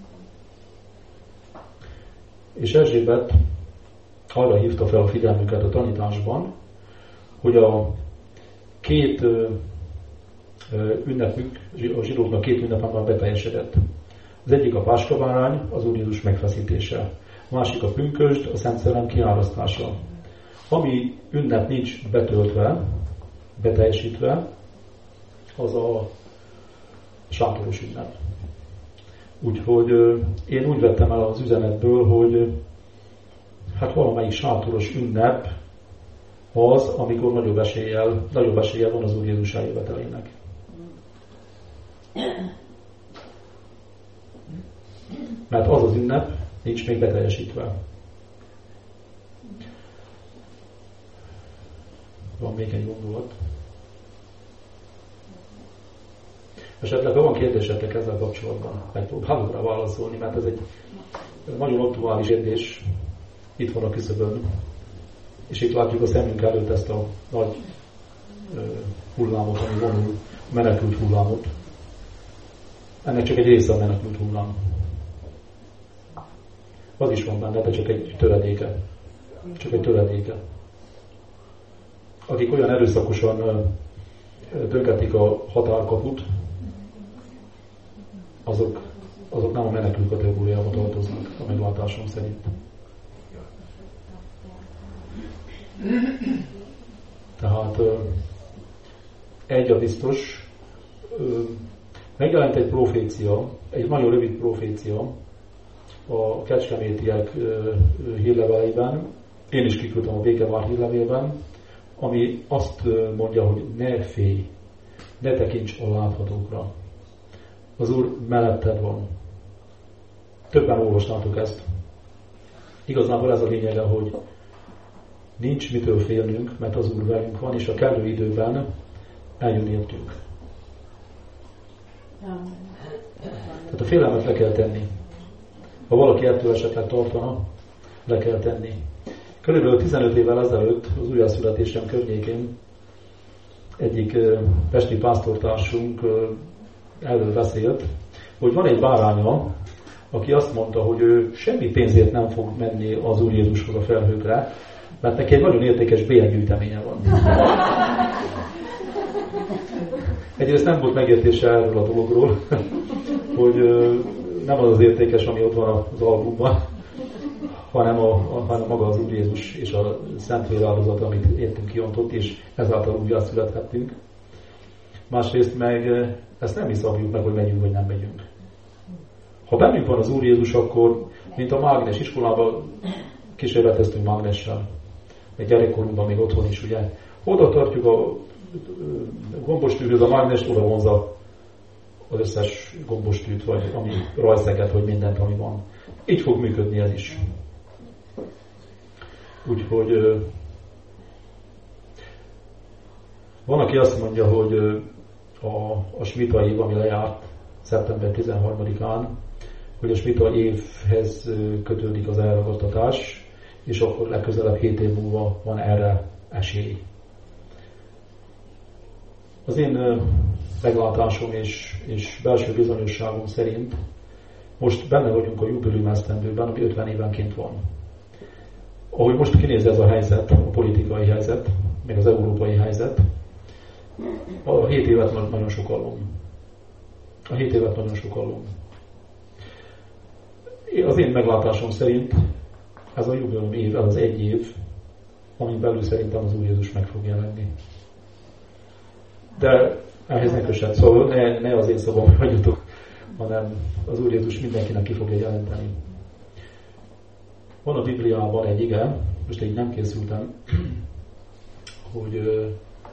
És Erzsébet arra hívta fel a figyelmüket a tanításban, hogy a két ö, ö, ünnepük, a zsidóknak két ünnepen már beteljesedett. Az egyik a páskabárány, az Úr Jézus megfeszítése. A másik a pünkösd, a Szent Szellem kiárasztása. Ami ünnep nincs betöltve, beteljesítve, az a sátoros ünnep. Úgyhogy ö, én úgy vettem el az üzenetből, hogy hát valamelyik sátoros ünnep az, amikor nagyobb eséllyel, nagyobb eséllyel van az Úr Jézus eljövetelének. Mert az az ünnep nincs még beteljesítve. Van még egy gondolat. Esetleg, ha van kérdésetek ezzel kapcsolatban, megpróbálok rá válaszolni, mert ez egy nagyon aktuális kérdés. Itt van a küszöbön. És itt látjuk a szemünk előtt ezt a nagy uh, hullámot, ami vonul, a menekült hullámot. Ennek csak egy része a menekült hullám. Az is van benne, de csak egy töredéke. Csak egy töredéke. Akik olyan erőszakosan uh, döngetik a határkaput, azok, azok nem a menekült kategóriába tartoznak, a meglátásom szerint. Tehát egy a biztos, megjelent egy profécia, egy nagyon rövid profécia a kecskemétiek hírleveleiben, én is kiküldtem a Békevár hírlevélben, ami azt mondja, hogy ne félj, ne tekints a láthatókra. Az Úr melletted van. Többen olvastátok ezt. Igazából ez a lényege, hogy nincs mitől félnünk, mert az Úr velünk van, és a kellő időben eljön értünk. Tehát a félelmet le kell tenni. Ha valaki ettől esetleg tartana, le kell tenni. Körülbelül tizenöt évvel ezelőtt, az újjászületésem környékén egyik pesti pásztortársunk erről beszélt, hogy van egy báránya, aki azt mondta, hogy ő semmi pénzért nem fog menni az Úr Jézushoz a felhőkre, mert neki egy nagyon értékes bélyeggyűjteménye van. Egyrészt nem volt megértése erről a dologról, hogy nem az az értékes, ami ott van az albumban, hanem, a, a, hanem maga az Úr Jézus és a Szent Vér áldozat, amit értünk kiontott, és ezáltal újjászülethettünk. Másrészt meg ezt nem is szabjuk meg, hogy megyünk, vagy nem megyünk. Ha bennünk van az Úr Jézus, akkor, mint a mágnes iskolában, kísérleteztünk mágnessel. Egy gyerekkorunkban még otthon is, ugye. Oda tartjuk a gombostűhöz, a mágnest oda vonza az összes gombostűt, vagy ami rajzeket, vagy mindent, ami van. Így fog működni ez is. Úgyhogy van, aki azt mondja, hogy a, a smitai, ami lejárt szeptember tizenharmadikán, hogy a smita évhez kötődik az elragadtatás, és akkor legközelebb hét év múlva van erre esély. Az én meglátásom és, és belső bizonyosságom szerint most benne vagyunk a jubileum esztendőben, ami ötven évenként van. Ahogy most kinéz ez a helyzet, a politikai helyzet, meg az európai helyzet, a hét évet nagyon sokallom. A hét évet nagyon sokallom. Az én meglátásom szerint ez a jubileum év, ez az egy év, amin belül szerintem az Úr Jézus meg fog jelenni. De ehhez ne kösset, szóval ne, ne az én szavam hagyjatok, hanem az Úr Jézus mindenkinek ki fogja jelenteni. Van a Bibliában egy ige, most így nem készültem, hogy ö,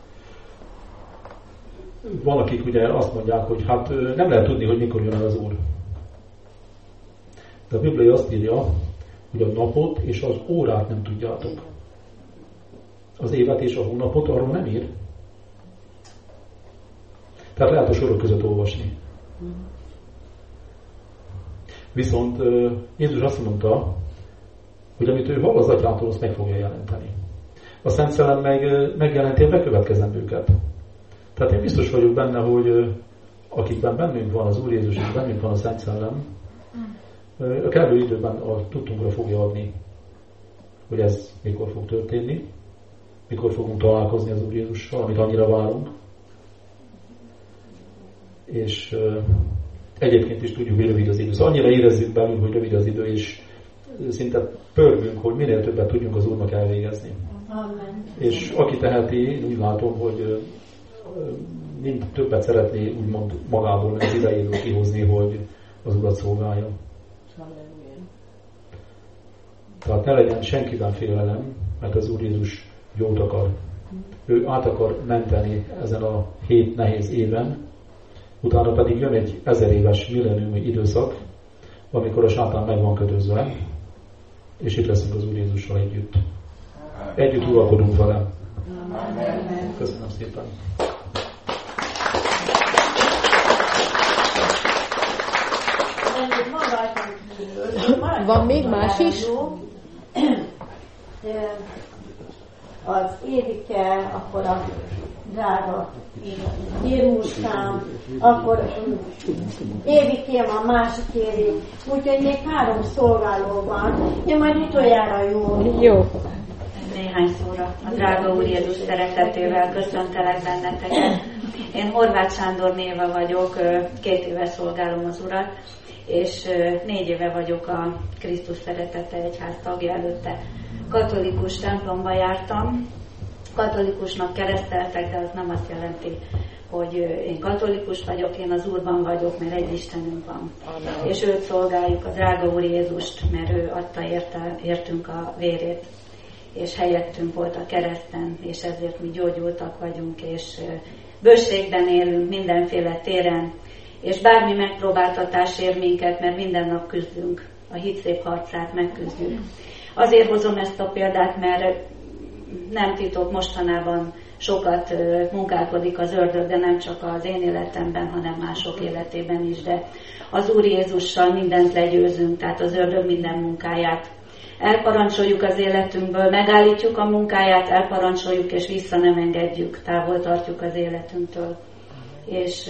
van, akik ugye azt mondják, hogy hát ö, nem lehet tudni, hogy mikor jön el az Úr. De a Biblia azt írja, hogy a napot és az órát nem tudjátok. Az évet és a hónapot arról nem ír. Tehát lehet a sorok között olvasni. Viszont Jézus azt mondta, hogy amit ő hall az Atyától, azt meg fogja jelenteni. A Szent Szellem meg megjelenti a bekövetkezendőket. Tehát én biztos vagyok benne, hogy akikben bennünk van az Úr Jézus, és bennünk van a Szent Szellem, a kellő időben a tudtunkra fogja adni, hogy ez mikor fog történni, mikor fogunk találkozni az Úr Jézussal, amit annyira várunk. És uh, egyébként is tudjuk, hogy rövid az idő. Szóval annyira érezzük belül, hogy rövid az idő, és szinte pörgünk, hogy minél többet tudjunk az Úrnak elvégezni. Amen. És aki teheti, úgy látom, hogy uh, mind többet szeretné úgymond magából az idejéből kihozni, hogy az Urat szolgálja. Tehát ne legyen senkiben félelem, mert az Úr Jézus jót akar. Ő át akar menteni ezen a hét nehéz éven, utána pedig jön egy ezer éves millenniumi időszak, amikor a sátán meg van kötözve, és itt leszünk az Úr Jézussal együtt. Együtt uralkodunk vele. Köszönöm szépen. Van még más is? Az Évike, akkor a drága Jéruskám, akkor Évikém a másik évi. Úgyhogy még három szolgáló van. Én majd utoljára jó. Jó. Néhány szóra a drága Úr Jézus szeretetével köszöntelek benneteket. Én Horváth Sándor néve vagyok, két éve szolgálom az Urat, és négy éve vagyok a Krisztus Szeretete Egyház tagja. Előtte katolikus templomba jártam, katolikusnak kereszteltek, de az nem azt jelenti, hogy én katolikus vagyok, én az Úrban vagyok, mert egy Istenünk van. Amen. És őt szolgáljuk, a drága Úr Jézust, mert ő adta érte, értünk a vérét, és helyettünk volt a kereszten, és ezért mi gyógyultak vagyunk, és bőségben élünk mindenféle téren, és bármi megpróbáltatás ér minket, mert minden nap küzdünk, a hit szép harcát megküzdjük. Azért hozom ezt a példát, mert nem titok, mostanában sokat munkálkodik az ördög, de nem csak az én életemben, hanem mások életében is, de az Úr Jézussal mindent legyőzünk, tehát az ördög minden munkáját elparancsoljuk az életünkből, megállítjuk a munkáját, elparancsoljuk és vissza nem engedjük, távol tartjuk az életünktől. És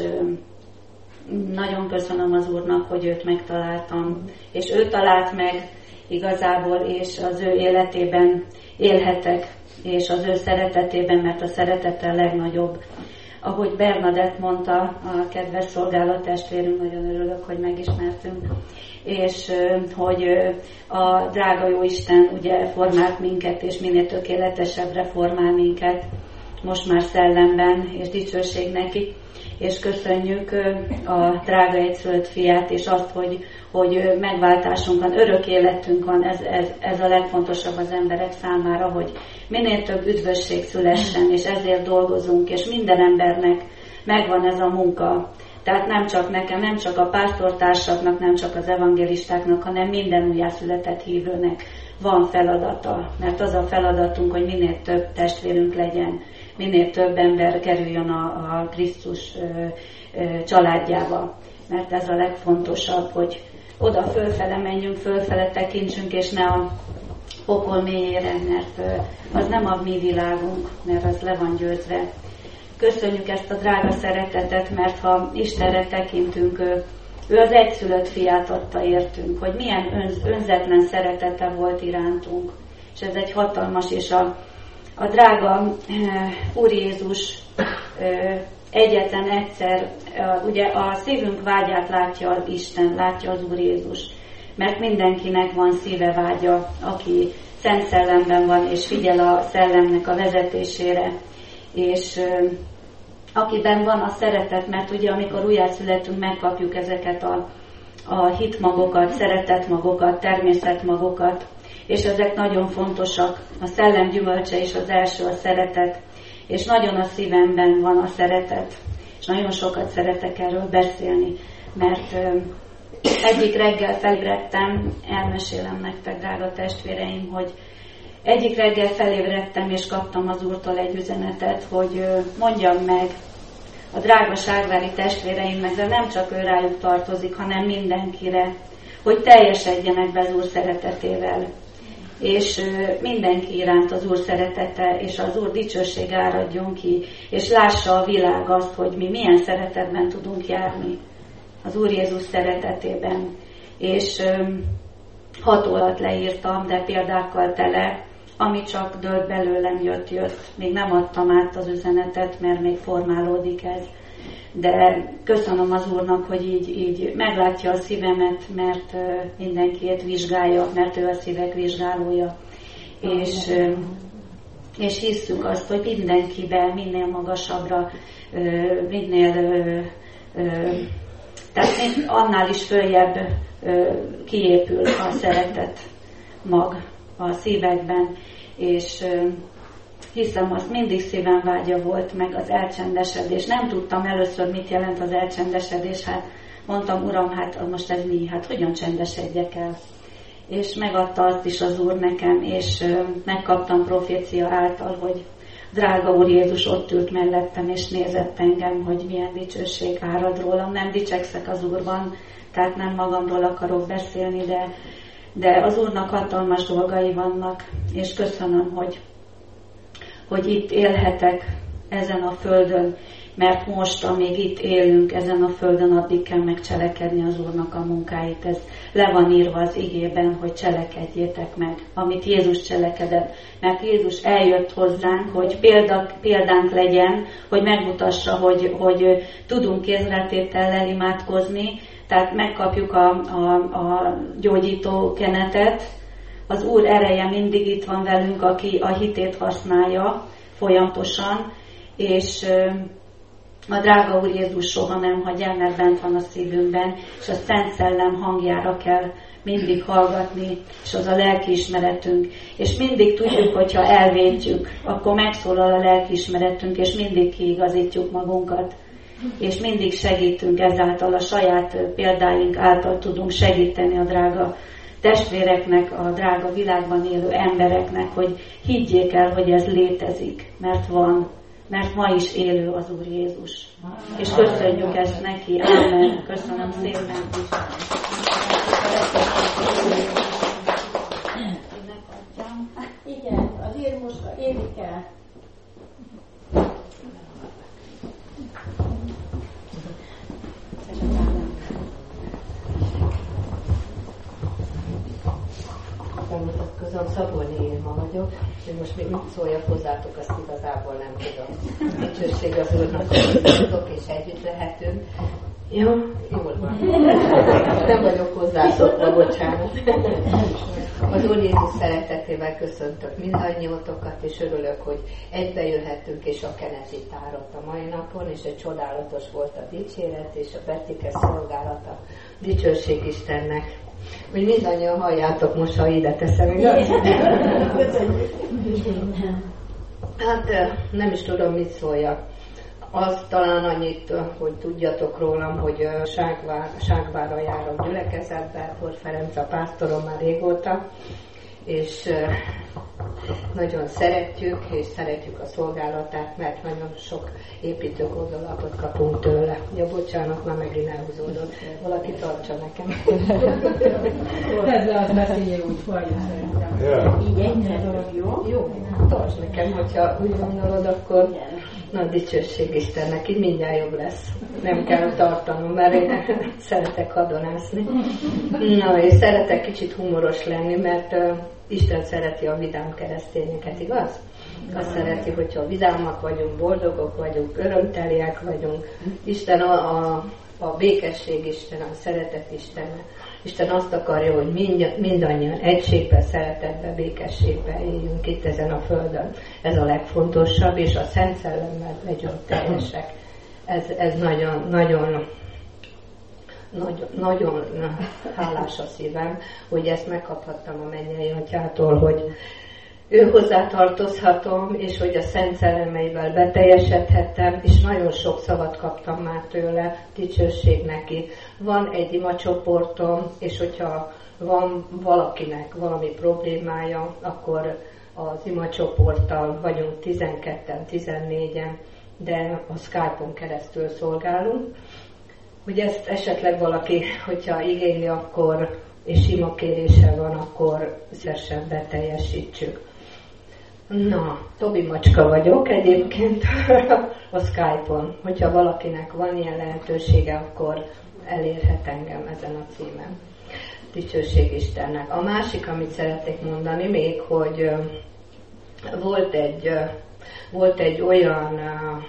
nagyon köszönöm az Úrnak, hogy őt megtaláltam, és ő talált meg igazából, és az ő életében élhetek, és az ő szeretetében, mert a szeretete a legnagyobb. Ahogy Bernadett mondta, a kedves szolgálattestvérünk, nagyon örülök, hogy megismertünk, és hogy a drága Jóisten ugye formált minket, és minél tökéletesebbre formál minket, most már szellemben, és dicsőség neki, és köszönjük a drága egyszülött fiát, és azt, hogy, hogy megváltásunk van, örök életünk van, ez, ez, ez a legfontosabb az emberek számára, hogy minél több üdvösség szülessen, és ezért dolgozunk, és minden embernek megvan ez a munka. Tehát nem csak nekem, nem csak a pásztortársaknak, nem csak az evangélistáknak, hanem minden újjászületett hívőnek van feladata. Mert az a feladatunk, hogy minél több testvérünk legyen, minél több ember kerüljön a, a Krisztus ö, ö, családjába. mert ez a legfontosabb, hogy oda fölfele menjünk, fölfele tekintsünk, és ne a pokol mélyére, mert az nem a mi világunk, mert az le van győzve. Köszönjük ezt a drága szeretetet, mert ha Istenre tekintünk, ő, ő az egyszülött fiát adta értünk, hogy milyen önz, önzetlen szeretete volt irántunk. És ez egy hatalmas, és a, a drága Úr Jézus egyetlen egyszer, ugye a szívünk vágyát látja az Isten, látja az Úr Jézus, mert mindenkinek van szíve vágya, aki Szent Szellemben van, és figyel a Szellemnek a vezetésére, és akiben van a szeretet, mert ugye amikor újjászületünk, megkapjuk ezeket a, a hitmagokat, szeretetmagokat, természetmagokat, és ezek nagyon fontosak. A szellem gyümölcse is az első a szeretet, és nagyon a szívemben van a szeretet, és nagyon sokat szeretek erről beszélni, mert egyik reggel felébredtem, elmesélem nektek, drága testvéreim, hogy egyik reggel felébredtem, és kaptam az Úrtól egy üzenetet, hogy mondjam meg a drága ságvári testvéreimnek, de nem csak ő rájuk tartozik, hanem mindenkire, hogy teljesedjenek be az Úr szeretetével. És mindenki iránt az Úr szeretete, és az Úr dicsőség áradjon ki, és lássa a világ azt, hogy mi milyen szeretetben tudunk járni. Az Úr Jézus szeretetében. És hat órat leírtam, de példákkal tele, ami csak dőlt belőlem, jött, jött. Még nem adtam át az üzenetet, mert még formálódik ez. De köszönöm az Úrnak, hogy így, így meglátja a szívemet, mert mindenkiét vizsgálja, mert ő a szívek vizsgálója. És, és hisszük azt, hogy mindenkiben minél magasabbra, minél, tehát annál is följebb kiépül a szeretet mag a szívekben, és hiszem, azt mindig szívem vágya volt, meg az elcsendesedés. Nem tudtam először, mit jelent az elcsendesedés. Hát mondtam, Uram, hát most ez mi? Hát hogyan csendesedjek el? És megadta azt is az Úr nekem, és megkaptam profécia által, hogy drága Úr Jézus ott ült mellettem, és nézett engem, hogy milyen dicsőség árad rólam. Nem dicsekszek az Úrban, tehát nem magamról akarok beszélni, de, de az Úrnak hatalmas dolgai vannak, és köszönöm, hogy hogy itt élhetek ezen a földön, mert most, amíg itt élünk ezen a földön, addig kell megcselekedni az Úrnak a munkáit. Ez le van írva az igében, hogy cselekedjétek meg, amit Jézus cselekedett. Mert Jézus eljött hozzánk, hogy példa, példánk legyen, hogy megmutassa, hogy, hogy tudunk kézretétellel imádkozni, tehát megkapjuk a, a, a gyógyító kenetet. Az Úr ereje mindig itt van velünk, aki a hitét használja folyamatosan, és a drága Úr Jézus soha nem hagy el, mert bent van a szívünkben, és a Szent Szellem hangjára kell mindig hallgatni, és az a lelkiismeretünk. És mindig tudjuk, hogyha elvétjük, akkor megszólal a lelkiismeretünk, és mindig kiigazítjuk magunkat. És mindig segítünk ezáltal, a saját példáink által tudunk segíteni a drága testvéreknek, a drága világban élő embereknek, hogy higgyék el, hogy ez létezik, mert van, mert ma is élő az Úr Jézus. És köszönjük ezt neki. Amen. Köszönöm szépen. Igen, az írmuska Évike. Bemutatkozom, Szabolné Irma vagyok, és most még mit szóljak hozzátok, azt igazából nem tudom. Dicsőség az Úrnak, hogy tudok és együtt lehetünk. Jó, jól van. Nem vagyok hozzászokva, bocsánat. Az Úr Jézus szeretetével köszöntök mindannyiótokat, és örülök, hogy egybejöhetünk, és a kenet itt árott a mai napon, és egy csodálatos volt a dicséret, és a Betike szolgálata. Dicsőség Istennek. Hogy mindannyian halljátok most, ha ide teszem, igaz? Hát nem is tudom, mit szóljak. Az talán annyit, hogy tudjatok rólam, hogy Ságvár, Ságvárra járok gyülekezetbe, Tóth Ferenc a pásztorom már régóta, és nagyon szeretjük, és szeretjük a szolgálatát, mert nagyon sok építő gondolatot kapunk tőle. Ja, bocsánat, már megint elhúzódott. Valaki tartsa nekem. Ezzel az beszélje úgy, vagy szerintem. Yeah. Így egyre dolog, jó? Jó, tarts nekem, hogyha úgy gondolod, akkor nagy dicsőség Istennek, így mindjárt jobb lesz. Nem kell tartanom, mert én szeretek hadonászni. Na, és szeretek kicsit humoros lenni, mert uh, Isten szereti a vidám keresztényeket, igaz? Azt szereti, hogyha vidámak vagyunk, boldogok vagyunk, örömteliek vagyunk. Isten a, a, a békesség Isten, a szeretet Isten. Isten azt akarja, hogy mind, mindannyian egységben, szeretetben, békességben éljünk itt ezen a földön. Ez a legfontosabb, és a Szent Szellemmel legyünk teljesek. Ez, ez nagyon, nagyon, nagyon, nagyon hálás a szívem, hogy ezt megkaphattam a mennyei Atyától, hogy ő hozzá tartozhatom, és hogy a Szent Szellemeivel beteljesedhettem, és nagyon sok szavat kaptam már tőle, dicsőség neki. Van egy imacsoportom, és hogyha van valakinek valami problémája, akkor az imacsoporttal vagyunk tizenketten, tizennégyen, de a Skype-on keresztül szolgálunk. Hogy ezt esetleg valaki, hogyha igényli, akkor, és imakérése van, akkor szívesen beteljesítsük. Na, Tobi Macska vagyok egyébként a Skype-on. Hogyha valakinek van ilyen lehetősége, akkor elérhet engem ezen a címen. Dicsőség Istennek. A másik, amit szeretnék mondani még, hogy volt egy, volt egy olyan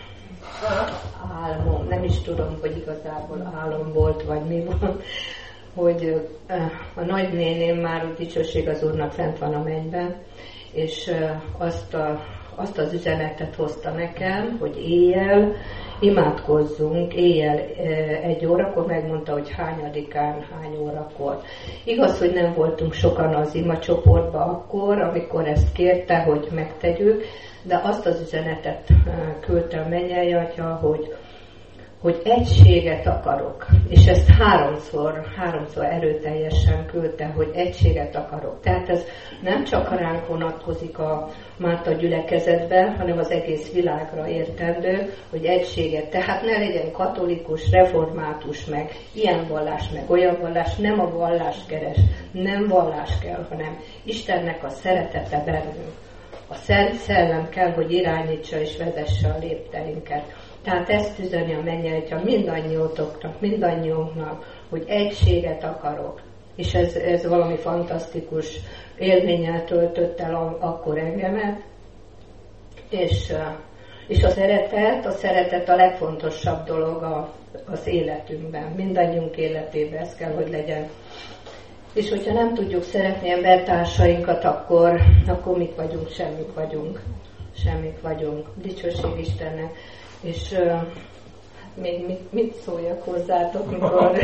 álmom, nem is tudom, hogy igazából álom volt, vagy mi volt, hogy a nagynéném már dicsőség az Úrnak fent van a mennyben, és azt, a, azt az üzenetet hozta nekem, hogy éjjel imádkozzunk, éjjel egy órakor, megmondta, hogy hányadikán, hány órakor. Igaz, hogy nem voltunk sokan az imacsoportban akkor, amikor ezt kérte, hogy megtegyük, de azt az üzenetet küldte a mennyei Atya, hogy hogy egységet akarok, és ezt háromszor, háromszor erőteljesen küldte, hogy egységet akarok. Tehát ez nem csak ránk vonatkozik a Márta gyülekezetben, hanem az egész világra értendő, hogy egységet. Tehát ne legyen katolikus, református, meg ilyen vallás, meg olyan vallás, nem a vallást keres, nem vallás kell, hanem Istennek a szeretete bennünk. A Szent Szellem kell, hogy irányítsa és vezesse a lépteinket. Tehát ezt üzeni a mennyei Atya mindannyiótoknak, mindannyiunknak, hogy egységet akarok. És ez, ez valami fantasztikus élménnyel töltött el akkor engemet. És, és a szeretet, a szeretet a legfontosabb dolog a, az életünkben. Mindannyiunk életében ez kell, hogy legyen. És hogyha nem tudjuk szeretni embertársainkat, akkor, akkor mik vagyunk, semmik vagyunk. Semmik vagyunk. Dicsőség Istennek. És uh, még mit, mit szóljak hozzátok, mikor,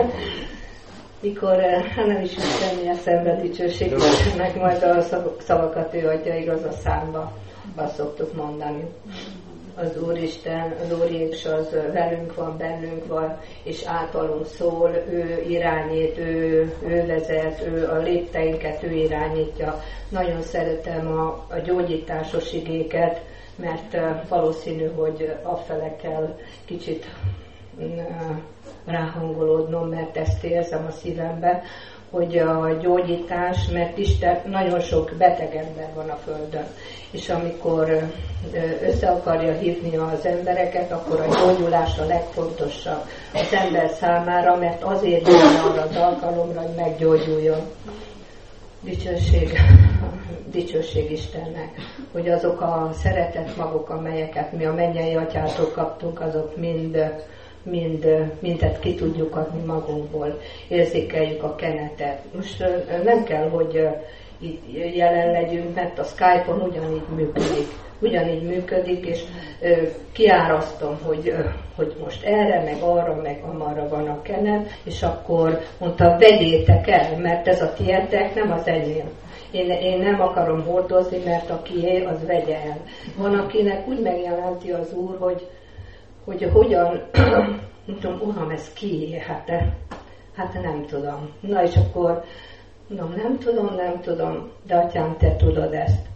mikor hát nem is jut semmi eszembe, dicsőség Istennek, majd a szavakat ő adja, igaz, a számba, azt szoktuk mondani. Az Úristen, az Úr Jézus az velünk van, bennünk van, és általunk szól, ő irányít, ő, ő vezet, ő a lépteinket, ő irányítja. Nagyon szeretem a, a gyógyításos igéket, mert uh, valószínű, hogy afele kell kicsit uh, ráhangolódnom, mert ezt érzem a szívemben, hogy a gyógyítás, mert Isten nagyon sok beteg ember van a Földön, és amikor uh, össze akarja hívni az embereket, akkor a gyógyulás a legfontosabb az ember számára, mert azért jön arra az alkalomra, hogy meggyógyuljon. Dicsőség, dicsőség Istennek, hogy azok a szeretett magok, amelyeket mi a mennyei Atyától kaptunk, azok mind, mind, mindet ki tudjuk adni magunkból, érzékeljük a kenetet. Most nem kell, hogy itt jelen legyünk, mert a Skype-on ugyanígy működik. Ugyanígy működik, és ö, kiárasztom, hogy, ö, hogy most erre, meg arra, meg amarra van a kenet, és akkor mondta, vegyétek el, mert ez a tietek, nem az enyém. Én, én nem akarom hordozni, mert a kié, az vegye el. Van, akinek úgy megjelenti az Úr, hogy, hogy hogyan, mondom, Uram, ez kié, hát, hát nem tudom. Na és akkor, mondom, nem tudom, nem tudom, de Atyám, te tudod ezt.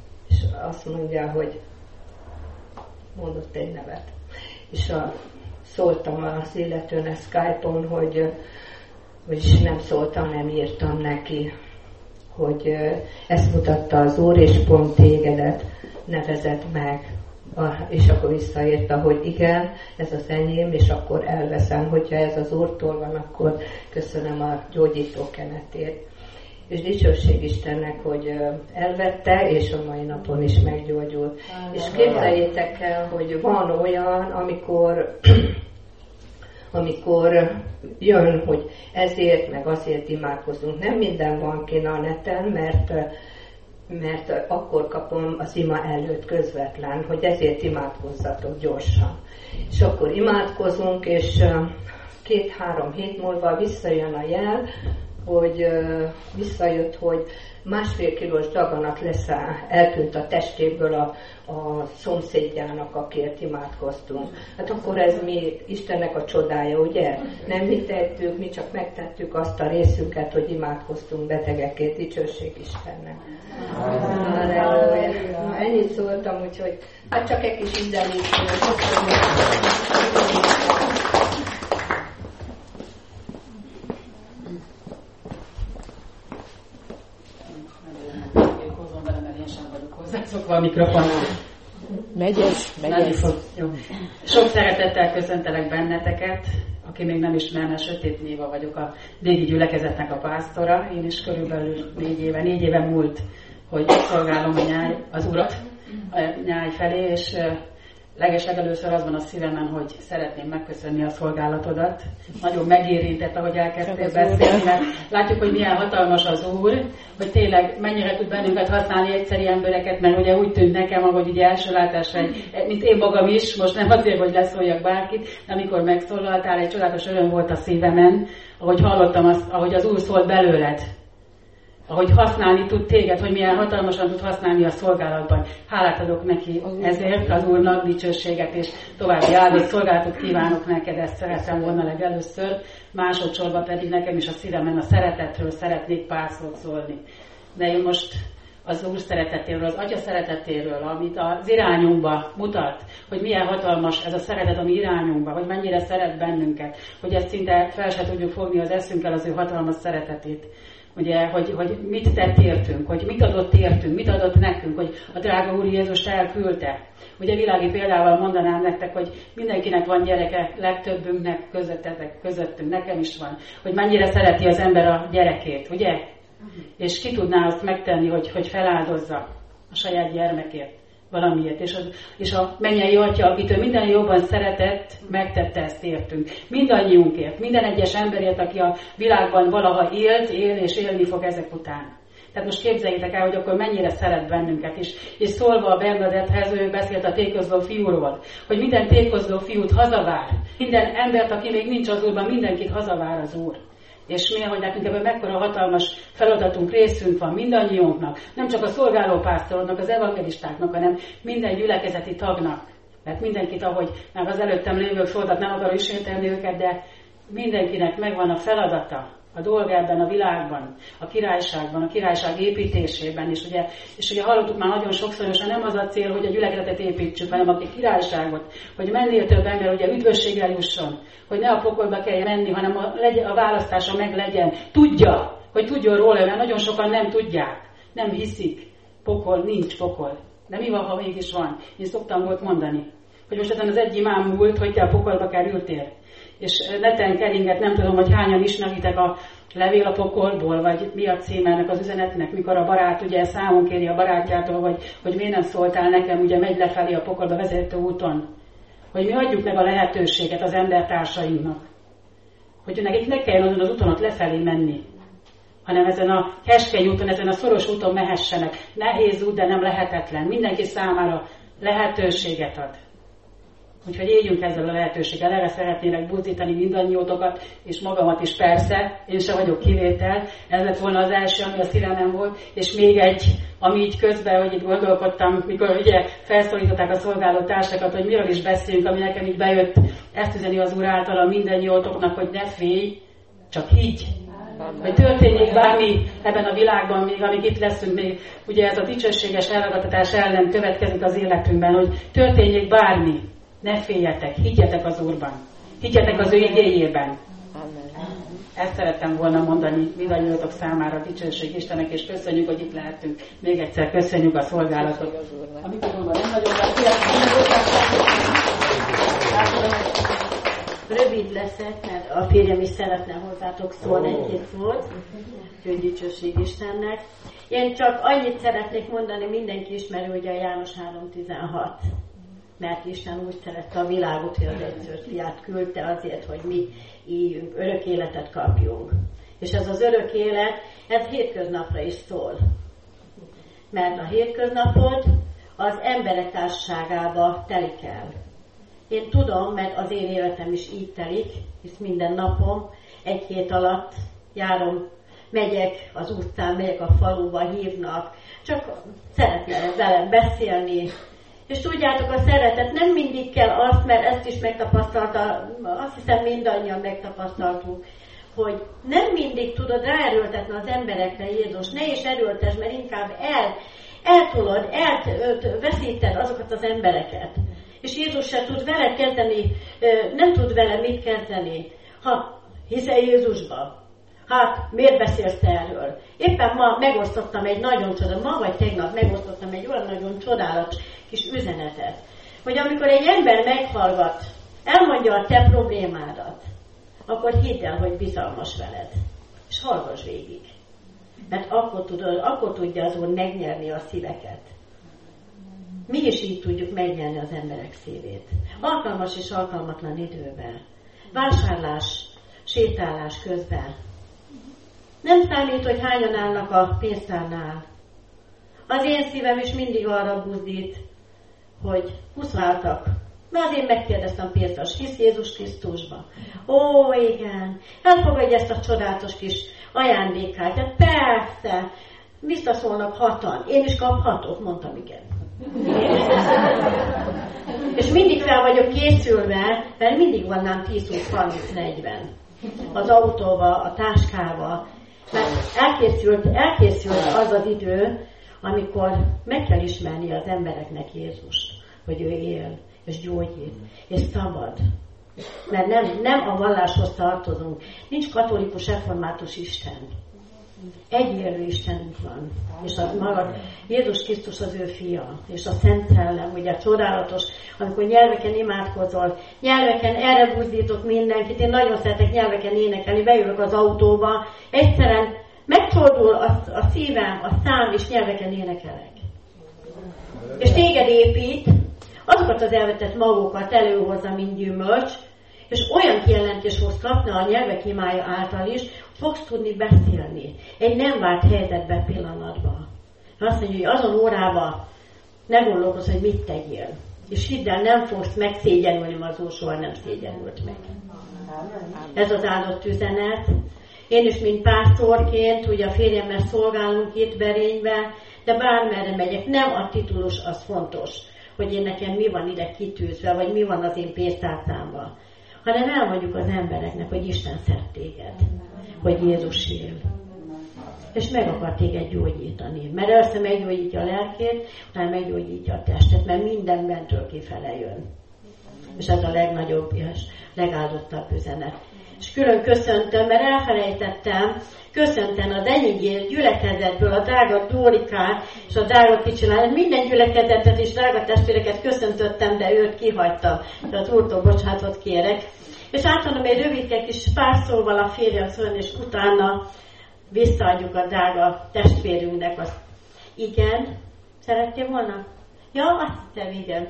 azt mondja, hogy mondott egy nevet. És a, szóltam az illetőnek Skype-on, hogy vagyis nem szóltam, nem írtam neki, hogy ezt mutatta az Úr, és pont tégedet nevezett meg. És akkor visszaírta, hogy igen, ez az enyém, és akkor elveszem, hogyha ez az Úrtól van, akkor köszönöm a gyógyító kenetét. És dicsőség Istennek, hogy elvette, és a mai napon is meggyógyult. És képzeljétek el, hogy van olyan, amikor amikor jön, hogy ezért, meg azért imádkozunk. Nem minden van kint a neten, mert, mert akkor kapom az ima előtt közvetlen, hogy ezért imádkozzatok gyorsan. És akkor imádkozunk, és két-három hét múlva visszajön a jel, hogy visszajött, hogy másfél kilós daganat lesz, eltűnt a testéből a, a szomszédjának, akiért imádkoztunk. Hát akkor ez mi Istennek a csodája, ugye? Nem mi tettük, mi csak megtettük azt a részünket, hogy imádkoztunk betegekért, dicsőség Istennek. Na, ennyit szóltam, úgyhogy hát csak egy kis ízelítő. Szokva a mikrofonnál. Megyes, megyes. Jó. Sok szeretettel köszöntelek benneteket, aki még nem ismerne, Sötét Néva vagyok, a régi gyülekezetnek a pásztora. Én is körülbelül négy éve, négy éve múlt, hogy szolgálom a nyáj, az Urat a nyáj felé, és legeslegelőször az van a szívemen, hogy szeretném megköszönni a szolgálatodat. Nagyon megérintett, ahogy elkezdtél beszélni, mert látjuk, hogy milyen hatalmas az Úr, hogy tényleg mennyire tud bennünket használni egyszeri embereket, mert ugye úgy tűnt nekem, ahogy ugye első látásra, mint én magam is, most nem azért, hogy leszóljak bárkit, de amikor megszólaltál, egy csodálatos öröm volt a szívemen, ahogy hallottam azt, ahogy az Úr szólt belőled. Ahogy használni tud téged, hogy milyen hatalmasan tud használni a szolgálatban. Hálát adok neki ezért, az Úrnak dicsőséget, és további áldott szolgálatot kívánok neked, ezt szeretem volna legelőször. Másodszorban pedig nekem is a szívemen a szeretetről szeretnék pár szót szólni. De én most az Úr szeretetéről, az Atya szeretetéről, amit az irányunkba mutat, hogy milyen hatalmas ez a szeretet, ami irányunkba, hogy mennyire szeret bennünket, hogy ezt szinte fel se tudjuk fogni az eszünkkel az ő hatalmas szeretetét. Ugye, hogy, hogy mit tett értünk, hogy mit adott értünk, mit adott nekünk, hogy a drága Úr Jézus elküldte. Ugye világi példával mondanám nektek, hogy mindenkinek van gyereke, legtöbbünknek közöttetek, közöttünk, nekem is van, hogy mennyire szereti az ember a gyerekét, ugye? Uh-huh. És ki tudná azt megtenni, hogy, hogy feláldozza a saját gyermekért valamiért. És, az, és a mennyei Atya, akit ő minden jobban szeretett, megtette ezt értünk. Mindannyiunkért, minden egyes emberért, aki a világban valaha élt, él és élni fog ezek után. Tehát most képzeljétek el, hogy akkor mennyire szeret bennünket is. És szólva a Bernadettehez, ő beszélt a tékozló fiúról, hogy minden tékozló fiút hazavár. Minden embert, aki még nincs az Úrban, mindenkit hazavár az Úr. És mi, hogy nekünk ebben mekkora hatalmas feladatunk, részünk van mindannyiunknak, nem csak a szolgálópásztornak, az evangelistáknak, hanem minden gyülekezeti tagnak. Mert mindenkit, ahogy már az előttem lévők szóltak, nem akarom ismételni őket, de mindenkinek megvan a feladata, a dolga ebben a világban, a királyságban, a királyság építésében is. Ugye, és ugye hallottuk már nagyon sokszor, hogy nem az a cél, hogy a gyülekezetet építsük, hanem a királyságot, hogy mennél több ember ugye üdvösséggel jusson, hogy ne a pokolba kell menni, hanem a, legyen, a választása meg legyen. Tudja, hogy tudjon róla, mert nagyon sokan nem tudják, nem hiszik. Pokol, nincs pokol. De mi van, ha mégis van? Én szoktam volt mondani, hogy most ezen az egy imám múlt, hogy te a pokolba kerültél. És neten keringett, nem tudom, hogy hányan ismeritek a levél a pokolból, vagy mi a címe ennek az üzenetnek, mikor a barát ugye számon kéri a barátjától, hogy, hogy miért nem szóltál nekem, ugye megy lefelé a pokolba vezető úton. Hogy mi adjuk meg a lehetőséget az embertársainknak. Hogy nekik ne kelljen azon az úton ott lefelé menni, hanem ezen a keskeny úton, ezen a szoros úton mehessenek. Nehéz út, de nem lehetetlen. Mindenki számára lehetőséget ad. Úgyhogy éljünk ezzel a lehetőséggel, erre szeretnélek buzdítani mindannyiótokat, és magamat is persze, én sem vagyok kivétel. Ez lett volna az első, ami a szívemben volt, és még egy, ami így közben, hogy itt gondolkodtam, mikor ugye felszólították a szolgáló társakat, hogy miről is beszéljünk, ami nekem így bejött, ezt üzeni az Úr által mindannyiótoknak, hogy ne félj, csak higgy. Hogy történjék bármi ebben a világban, még amíg itt leszünk, még ugye ez a dicsőséges elragadtatás ellen következik az életünkben, hogy történjék bármi. Ne féljetek, higgyetek az Úrban. Higgyetek az ő igéjében. Ezt szerettem volna mondani mindannyiótok számára, dicsőség Istennek, és köszönjük, hogy itt lehetünk. Még egyszer köszönjük a szolgálatot. A mikrofonban nem nagyon Rövid leszek, mert a férjem is szeretne hozzátok szólni egy-két szót. Ő dicsőség Istennek. Én csak annyit szeretnék mondani, mindenki ismeri ugye a János három tizenhat. Mert Isten úgy szerette a világot, hogy az egyszülött fiát küldte azért, hogy mi éljünk, örök életet kapjunk. És ez az örök élet, ez hétköznapra is szól. Mert a hétköznapod az emberek társaságába telik el. Én tudom, mert az én életem is így telik, hisz minden napom egy hét alatt járom, megyek az utcán, megyek a faluba, hívnak, csak szeretnék velem beszélni. És tudjátok, a szeretet nem mindig kell azt, mert ezt is megtapasztalta, azt hiszem mindannyian megtapasztaltuk, hogy nem mindig tudod ráerőltetni az emberekre Jézus. Ne is erőltesd, mert inkább el, eltolod, elveszíted azokat az embereket. És Jézus se tud vele kezdeni, nem tud vele mit kezdeni. Ha hiszel Jézusba, hát miért beszélsz erről? Éppen ma megosztottam egy nagyon csodálatos, ma vagy tegnap megosztottam egy olyan nagyon csodálatos kis üzenetet, hogy amikor egy ember meghallgat, elmondja a te problémádat, akkor hidd el, hogy bizalmas veled. És hallgass végig. Mert akkor, tudod, akkor tudja az Úr megnyerni a szíveket. Mi is így tudjuk megnyerni az emberek szívét. Alkalmas és alkalmatlan időben. Vásárlás, sétálás közben. Nem számít, hogy hányan állnak a pénztárnál. Az én szívem is mindig arra buzdít, hogy huszonáltak. Mert azért megkérdeztem Pétert, hisz Jézus Krisztusba. Ó, igen, elfogadj ezt a csodálatos kis ajándékát. De persze, visszaszólnak hatan. Én is kaphatok, mondtam igen. És mindig fel vagyok készülve, mert mindig van nám tíz, húsz, harminc, negyven. Az autóba, a táskába. Mert elkészült, elkészült az az idő, amikor meg kell ismerni az embereknek Jézust, hogy ő él, és gyógyít, és szabad. Mert nem, nem a valláshoz tartozunk. Nincs katolikus, református Isten. Egy élő Istenünk van. És az maga, Jézus Krisztus az ő fia. És a Szent Szellem, ugye csodálatos, amikor nyelveken imádkozol, nyelveken erre buzdítok mindenkit. Én nagyon szeretek nyelveken énekelni, beülök az autóba, egyszerűen megcsordul a, a szívem, a szám, és nyelveken énekelek. És téged épít, azokat az elvetett magokat előhozza, mint gyümölcs, és olyan kijelentést fogsz kapni a nyelvek imája által is, fogsz tudni beszélni. Egy nem várt helyzetben pillanatban. Azt mondja, hogy azon órában ne gondolkozz, hogy mit tegyél. És hidd el, nem fogsz megszégyenülni, mert az Úr soha nem szégyenült meg. Ez az áldott üzenet. Én is, mint pásztorként, ugye a férjemmel szolgálunk itt Berényben, de bármerre megyek, nem a titulus az fontos, hogy én nekem mi van ide kitűzve, vagy mi van az én pénztárcámban, hanem elmondjuk az embereknek, hogy Isten szeret téged, hogy Jézus él. És meg akar téged gyógyítani. Mert először meggyógyítja a lelkét, hanem meggyógyítja a testet, mert minden bentről kifele jön. És ez a legnagyobb és legáldottabb üzenet. És külön köszöntöm, mert elfelejtettem, köszönten az Enyigér gyülekezetből a drága Dórikát és a drága kicsilát, minden gyülekezetet és drága testvéreket köszöntöttem, de őt kihagytam, de az Úrtól bocsánatot kérek. És átadom egy rövidke kis pár szóval a férjem szólni, és utána visszaadjuk a drága testvérünknek azt. Igen? Szerettél volna? Ja, azt hittem, igen.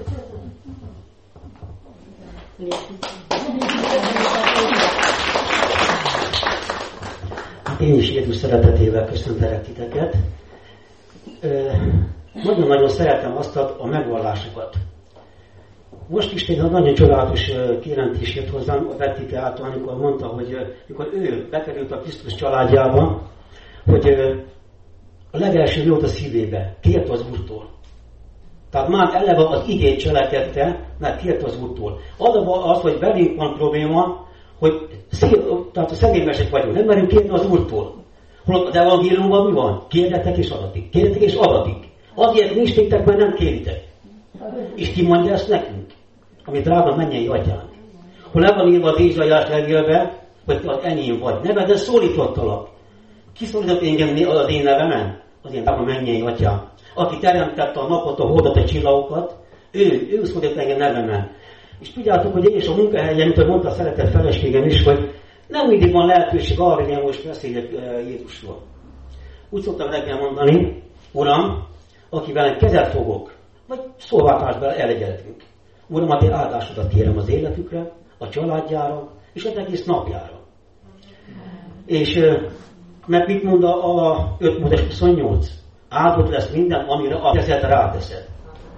Én is Jézus szeretetével köszöntelek titeket. Nagyon-nagyon szeretem azt a megvallásokat. Most is egy nagyon csodálatos kijelentés jött hozzám a Bettike által, amikor mondta, hogy amikor ő bekerült a Krisztus családjába, hogy a legelső jót a szívébe, kért az Úrtól. Tehát már eleve az igét cselekedte, mert kért az Úrtól. Az, az, hogy velünk van probléma, hogy szív, tehát a személyesek vagyunk, nem merünk kérni az Úrtól. Holott az evangéliumban mi van? Kérjetek és adatik. Kérjetek és adatik. Azért nincs tétek, mert nem kéritek. És ki mondja ezt nekünk? Ami drága mennyei atyánk. Hol le van írva az Ézsaiás levélbe, hogy az enyém vagy. Neveden szólítottalak. Ki szólított engem az én nevemen? Az én drága mennyei atyám. Aki teremtette a napot, a holdat, a csillagokat, ő, ő szólított engem nevemen. És tudjátok, hogy én is a munkahelyen, mint ahogy mondta a szeretett feleségem is, hogy nem mindig van lehetőség arra, hogy én most beszéljek Jézusról. Úgy szoktam reggel mondani, Uram, akivel kezet fogok, vagy szóváltásban elegyedhetünk. Uram, a te áldásodat kérem az életükre, a családjára, és az egész napjára. És mert mit mond a öt Mózes huszonnyolc? Áldott lesz minden, amire a kezed ráteszed.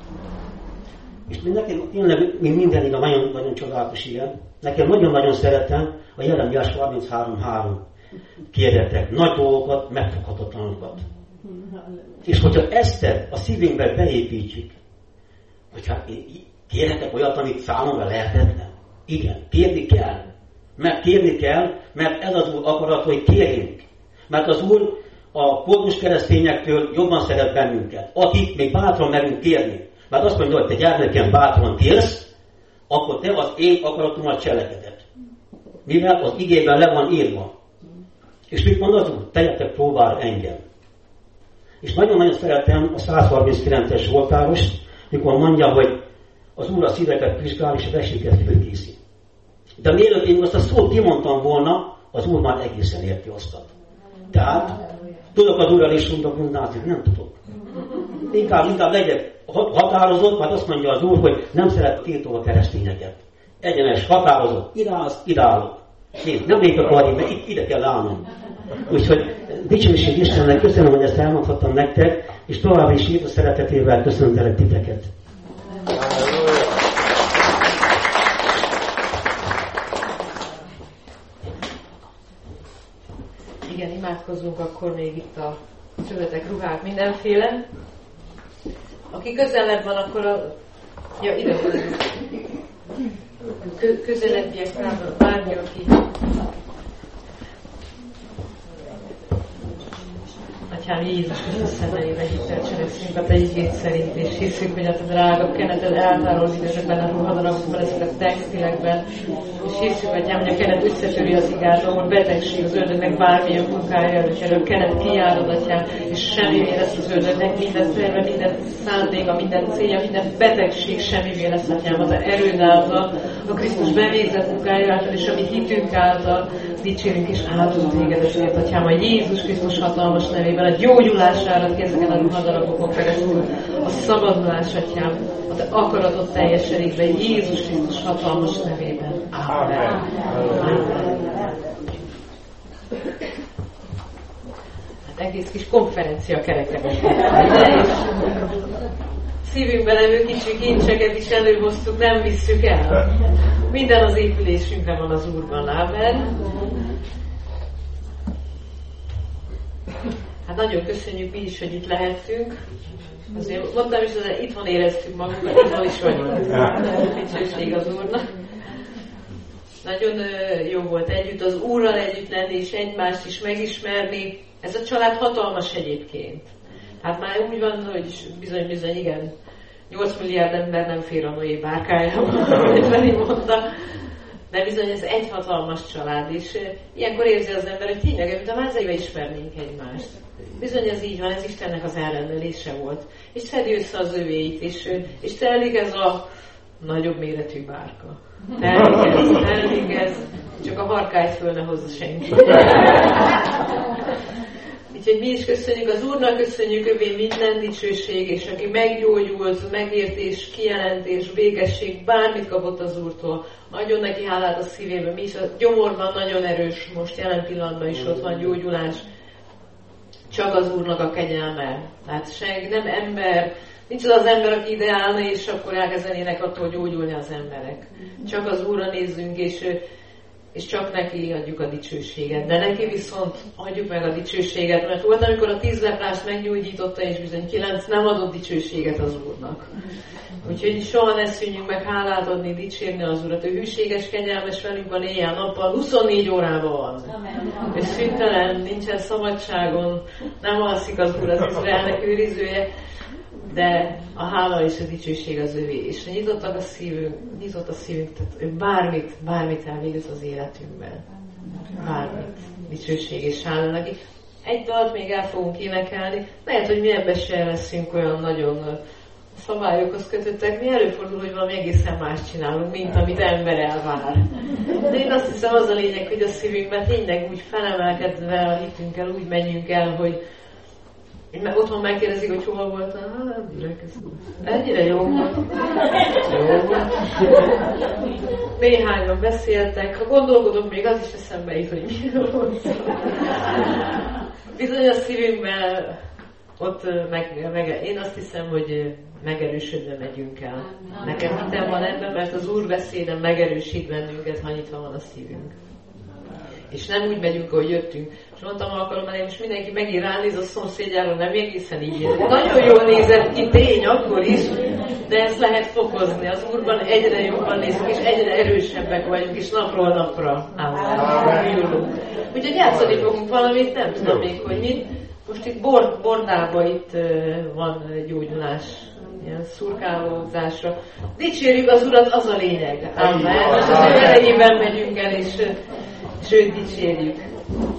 És nekem tényleg mindenig a nagyon, nagyon csodálatos ilyen. Nekem nagyon-nagyon szeretem a Jeremiás harminchárom három. Kérjetek nagy dolgokat, megfoghatatlanokat. És hogyha ezt a szívünkbe beépítjük, hogy hát kérhetek olyat, amit számomra lehetetlen. Igen, kérni kell. Mert kérni kell, mert ez az Úr akarat, hogy kérjünk. Mert az Úr a koldus keresztényektől jobban szeret bennünket, akik még bátran merünk kérni. Mert azt mondja, hogy te gyermekem bátran kérsz, akkor te az én akaratomat cselekeded. Mivel az igében le van írva. És mit mond az Úr? Tegyetek próbára engem. És nagyon-nagyon szeretem a száz harminckilences Zsoltárost, mikor mondja, hogy az Úr a szíveket vizsgál, és a veséket fölkészi. De mielőtt én azt a szót kimondtam volna, az Úr már egészen érti azt. Tehát tudok az Úrral is mondok mondázni, nem tudok. Inkább, inkább legyek határozott, mert azt mondja az Úr, hogy nem szeret tiltó a keresztényeket. Egyenes, határozott, idállsz, idállok. Én nem még akarni, mert itt, ide kell állnom. Úgyhogy dicsőség Istennek, köszönöm, hogy ezt elmondhattam nektek, és tovább is Jézus szeretetével köszöntelek titeket. Igen, imádkozzunk akkor még itt a szövetek, ruhák, mindenféle. Aki közelebb van, akkor a... Ja, ide van. Kö- közelebbiek számra, bármi, aki... Atyám, Jézus Krisztus szemelébe hittel cselekszünk a te igéd szerint, és hiszünk, hogy a te drága keneted eltárol mindezekben a ruhadarabokban, ezek a textilekben, és hiszünk, Atyám, hogy a kenet összetöri az igát, ahol betegség az ördögnek bármilyen munkája előtt, erről kenet kijárod, Atyám, és semmivé lesz az ördögnek, minden terve, minden szándéka, minden célja, minden betegség semmivé lesz, Atyám, az erőd által, a Krisztus bevégzett munkája által, és a mi hitünk által dicsérünk és áldozunk téged ezért, Atyám, a Jézus Krisztus hatalmas nevében, a gyógyulására ki ezeken a ruhadarabokon keresztül, a szabadulás, Atyám, a te akaratod teljesedik be Jézus Krisztus hatalmas nevében. Amen. Amen. Hát egész kis konferencia kerekre. Szívünkben levő kicsi kincseket is előhoztuk, nem visszük el. Minden az épülésünkre van az Úrban. Amen. Hát nagyon köszönjük mi is, hogy itt lehettünk. Azért mondtam is, hogy itthon éreztük magunkat, itthon is vagyunk. Dicsőség az Úrnak. Nagyon jó volt együtt az Úrral együtt lenni, és egymást is megismerni. Ez a család hatalmas egyébként. Hát már úgy van, hogy bizony-bizony, igen, nyolc milliárd ember nem fér a Noé bárkájába, ahogy Feri mondta. De bizony ez egy hatalmas család, és ilyenkor érzi az ember, hogy tényleg, mint a mázaiba ismernénk egymást. Bizony ez így van, ez Istennek az elrendelése volt. És szedi össze az övéit, és, és telik ez a nagyobb méretű bárka. Telik ez, telik ez, csak a harkályt föl ne hozza senki. Úgyhogy mi is köszönjük az Úrnak, köszönjük övé minden dicsőség, és aki meggyógyult, megértés, kijelentés, békesség, bármit kapott az Úrtól, nagyon neki hálát a szívében. Mi is a gyomorban nagyon erős, most jelen pillanatban is ott van gyógyulás. Csak az Úrnak a kegyelme. Tehát senki, nem ember, nincs az az ember, aki ide állna, és akkor elkezdenének attól gyógyulni az emberek. Csak az Úrra nézzünk, és és csak neki adjuk a dicsőséget. De neki viszont adjuk meg a dicsőséget, mert volt, amikor a tíz leprást meggyógyította, és bizony kilenc nem adott dicsőséget az Úrnak. Úgyhogy soha ne szűnjünk meg hálát adni, dicsérni az Urat. Ő hűséges, kegyelmes velünk van éjjel-nappal, huszonnégy órában van. És szüntelen, nincsen szabadságon, nem alszik az Úr, az Izraelnek őrizője, de a hála és a dicsőség az övé. És nyitottak a szívünk, nyitott a szívünk, tehát ő bármit, bármit elvégez az életünkben. Bármit. Dicsőség és hála neki. Egy dalt még el fogunk énekelni. Lehet, hogy mi ebben se leszünk olyan nagyon szabályokhoz kötöttek. Mi előfordul, hogy valami egészen más csinálunk, mint amit ember elvár. De én azt hiszem, az a lényeg, hogy a szívünkben tényleg úgy felemelkedve a hitünkkel úgy menjünk el, hogy otthon megkérdezik, hogy hol voltam. Hát nem gyülekeztem. Ennyire jó volt. Jó volt. Néhányan beszéltek. Ha gondolkodok, még az is eszembe jut, hogy mi volt. Bizony a szívünkben ott meg, meg, én azt hiszem, hogy megerősödve megyünk el. Nekem hitem van ebben, mert az Úr beszéde megerősít bennünket, ha nyitva van a szívünk. És nem úgy megyünk, ahogy jöttünk. És mondtam alkalommal, én most mindenki megint ránéz a szomszédjáról, nem egészen így ér. Nagyon jól nézett ki, tény akkor is, de ezt lehet fokozni. Az Úrban egyre jobban nézünk, és egyre erősebbek vagyunk, és napról napra állunk. Úgyhogy játszani fogunk valamit, nem tudom még, hogy mit. Most itt bord, bordában itt van gyógyulás, ilyen szurkálózásra. Dicsérjük az Urat, az a lényeg. Amen. Most az ő erejében megyünk el, és, és őt dicsérjük.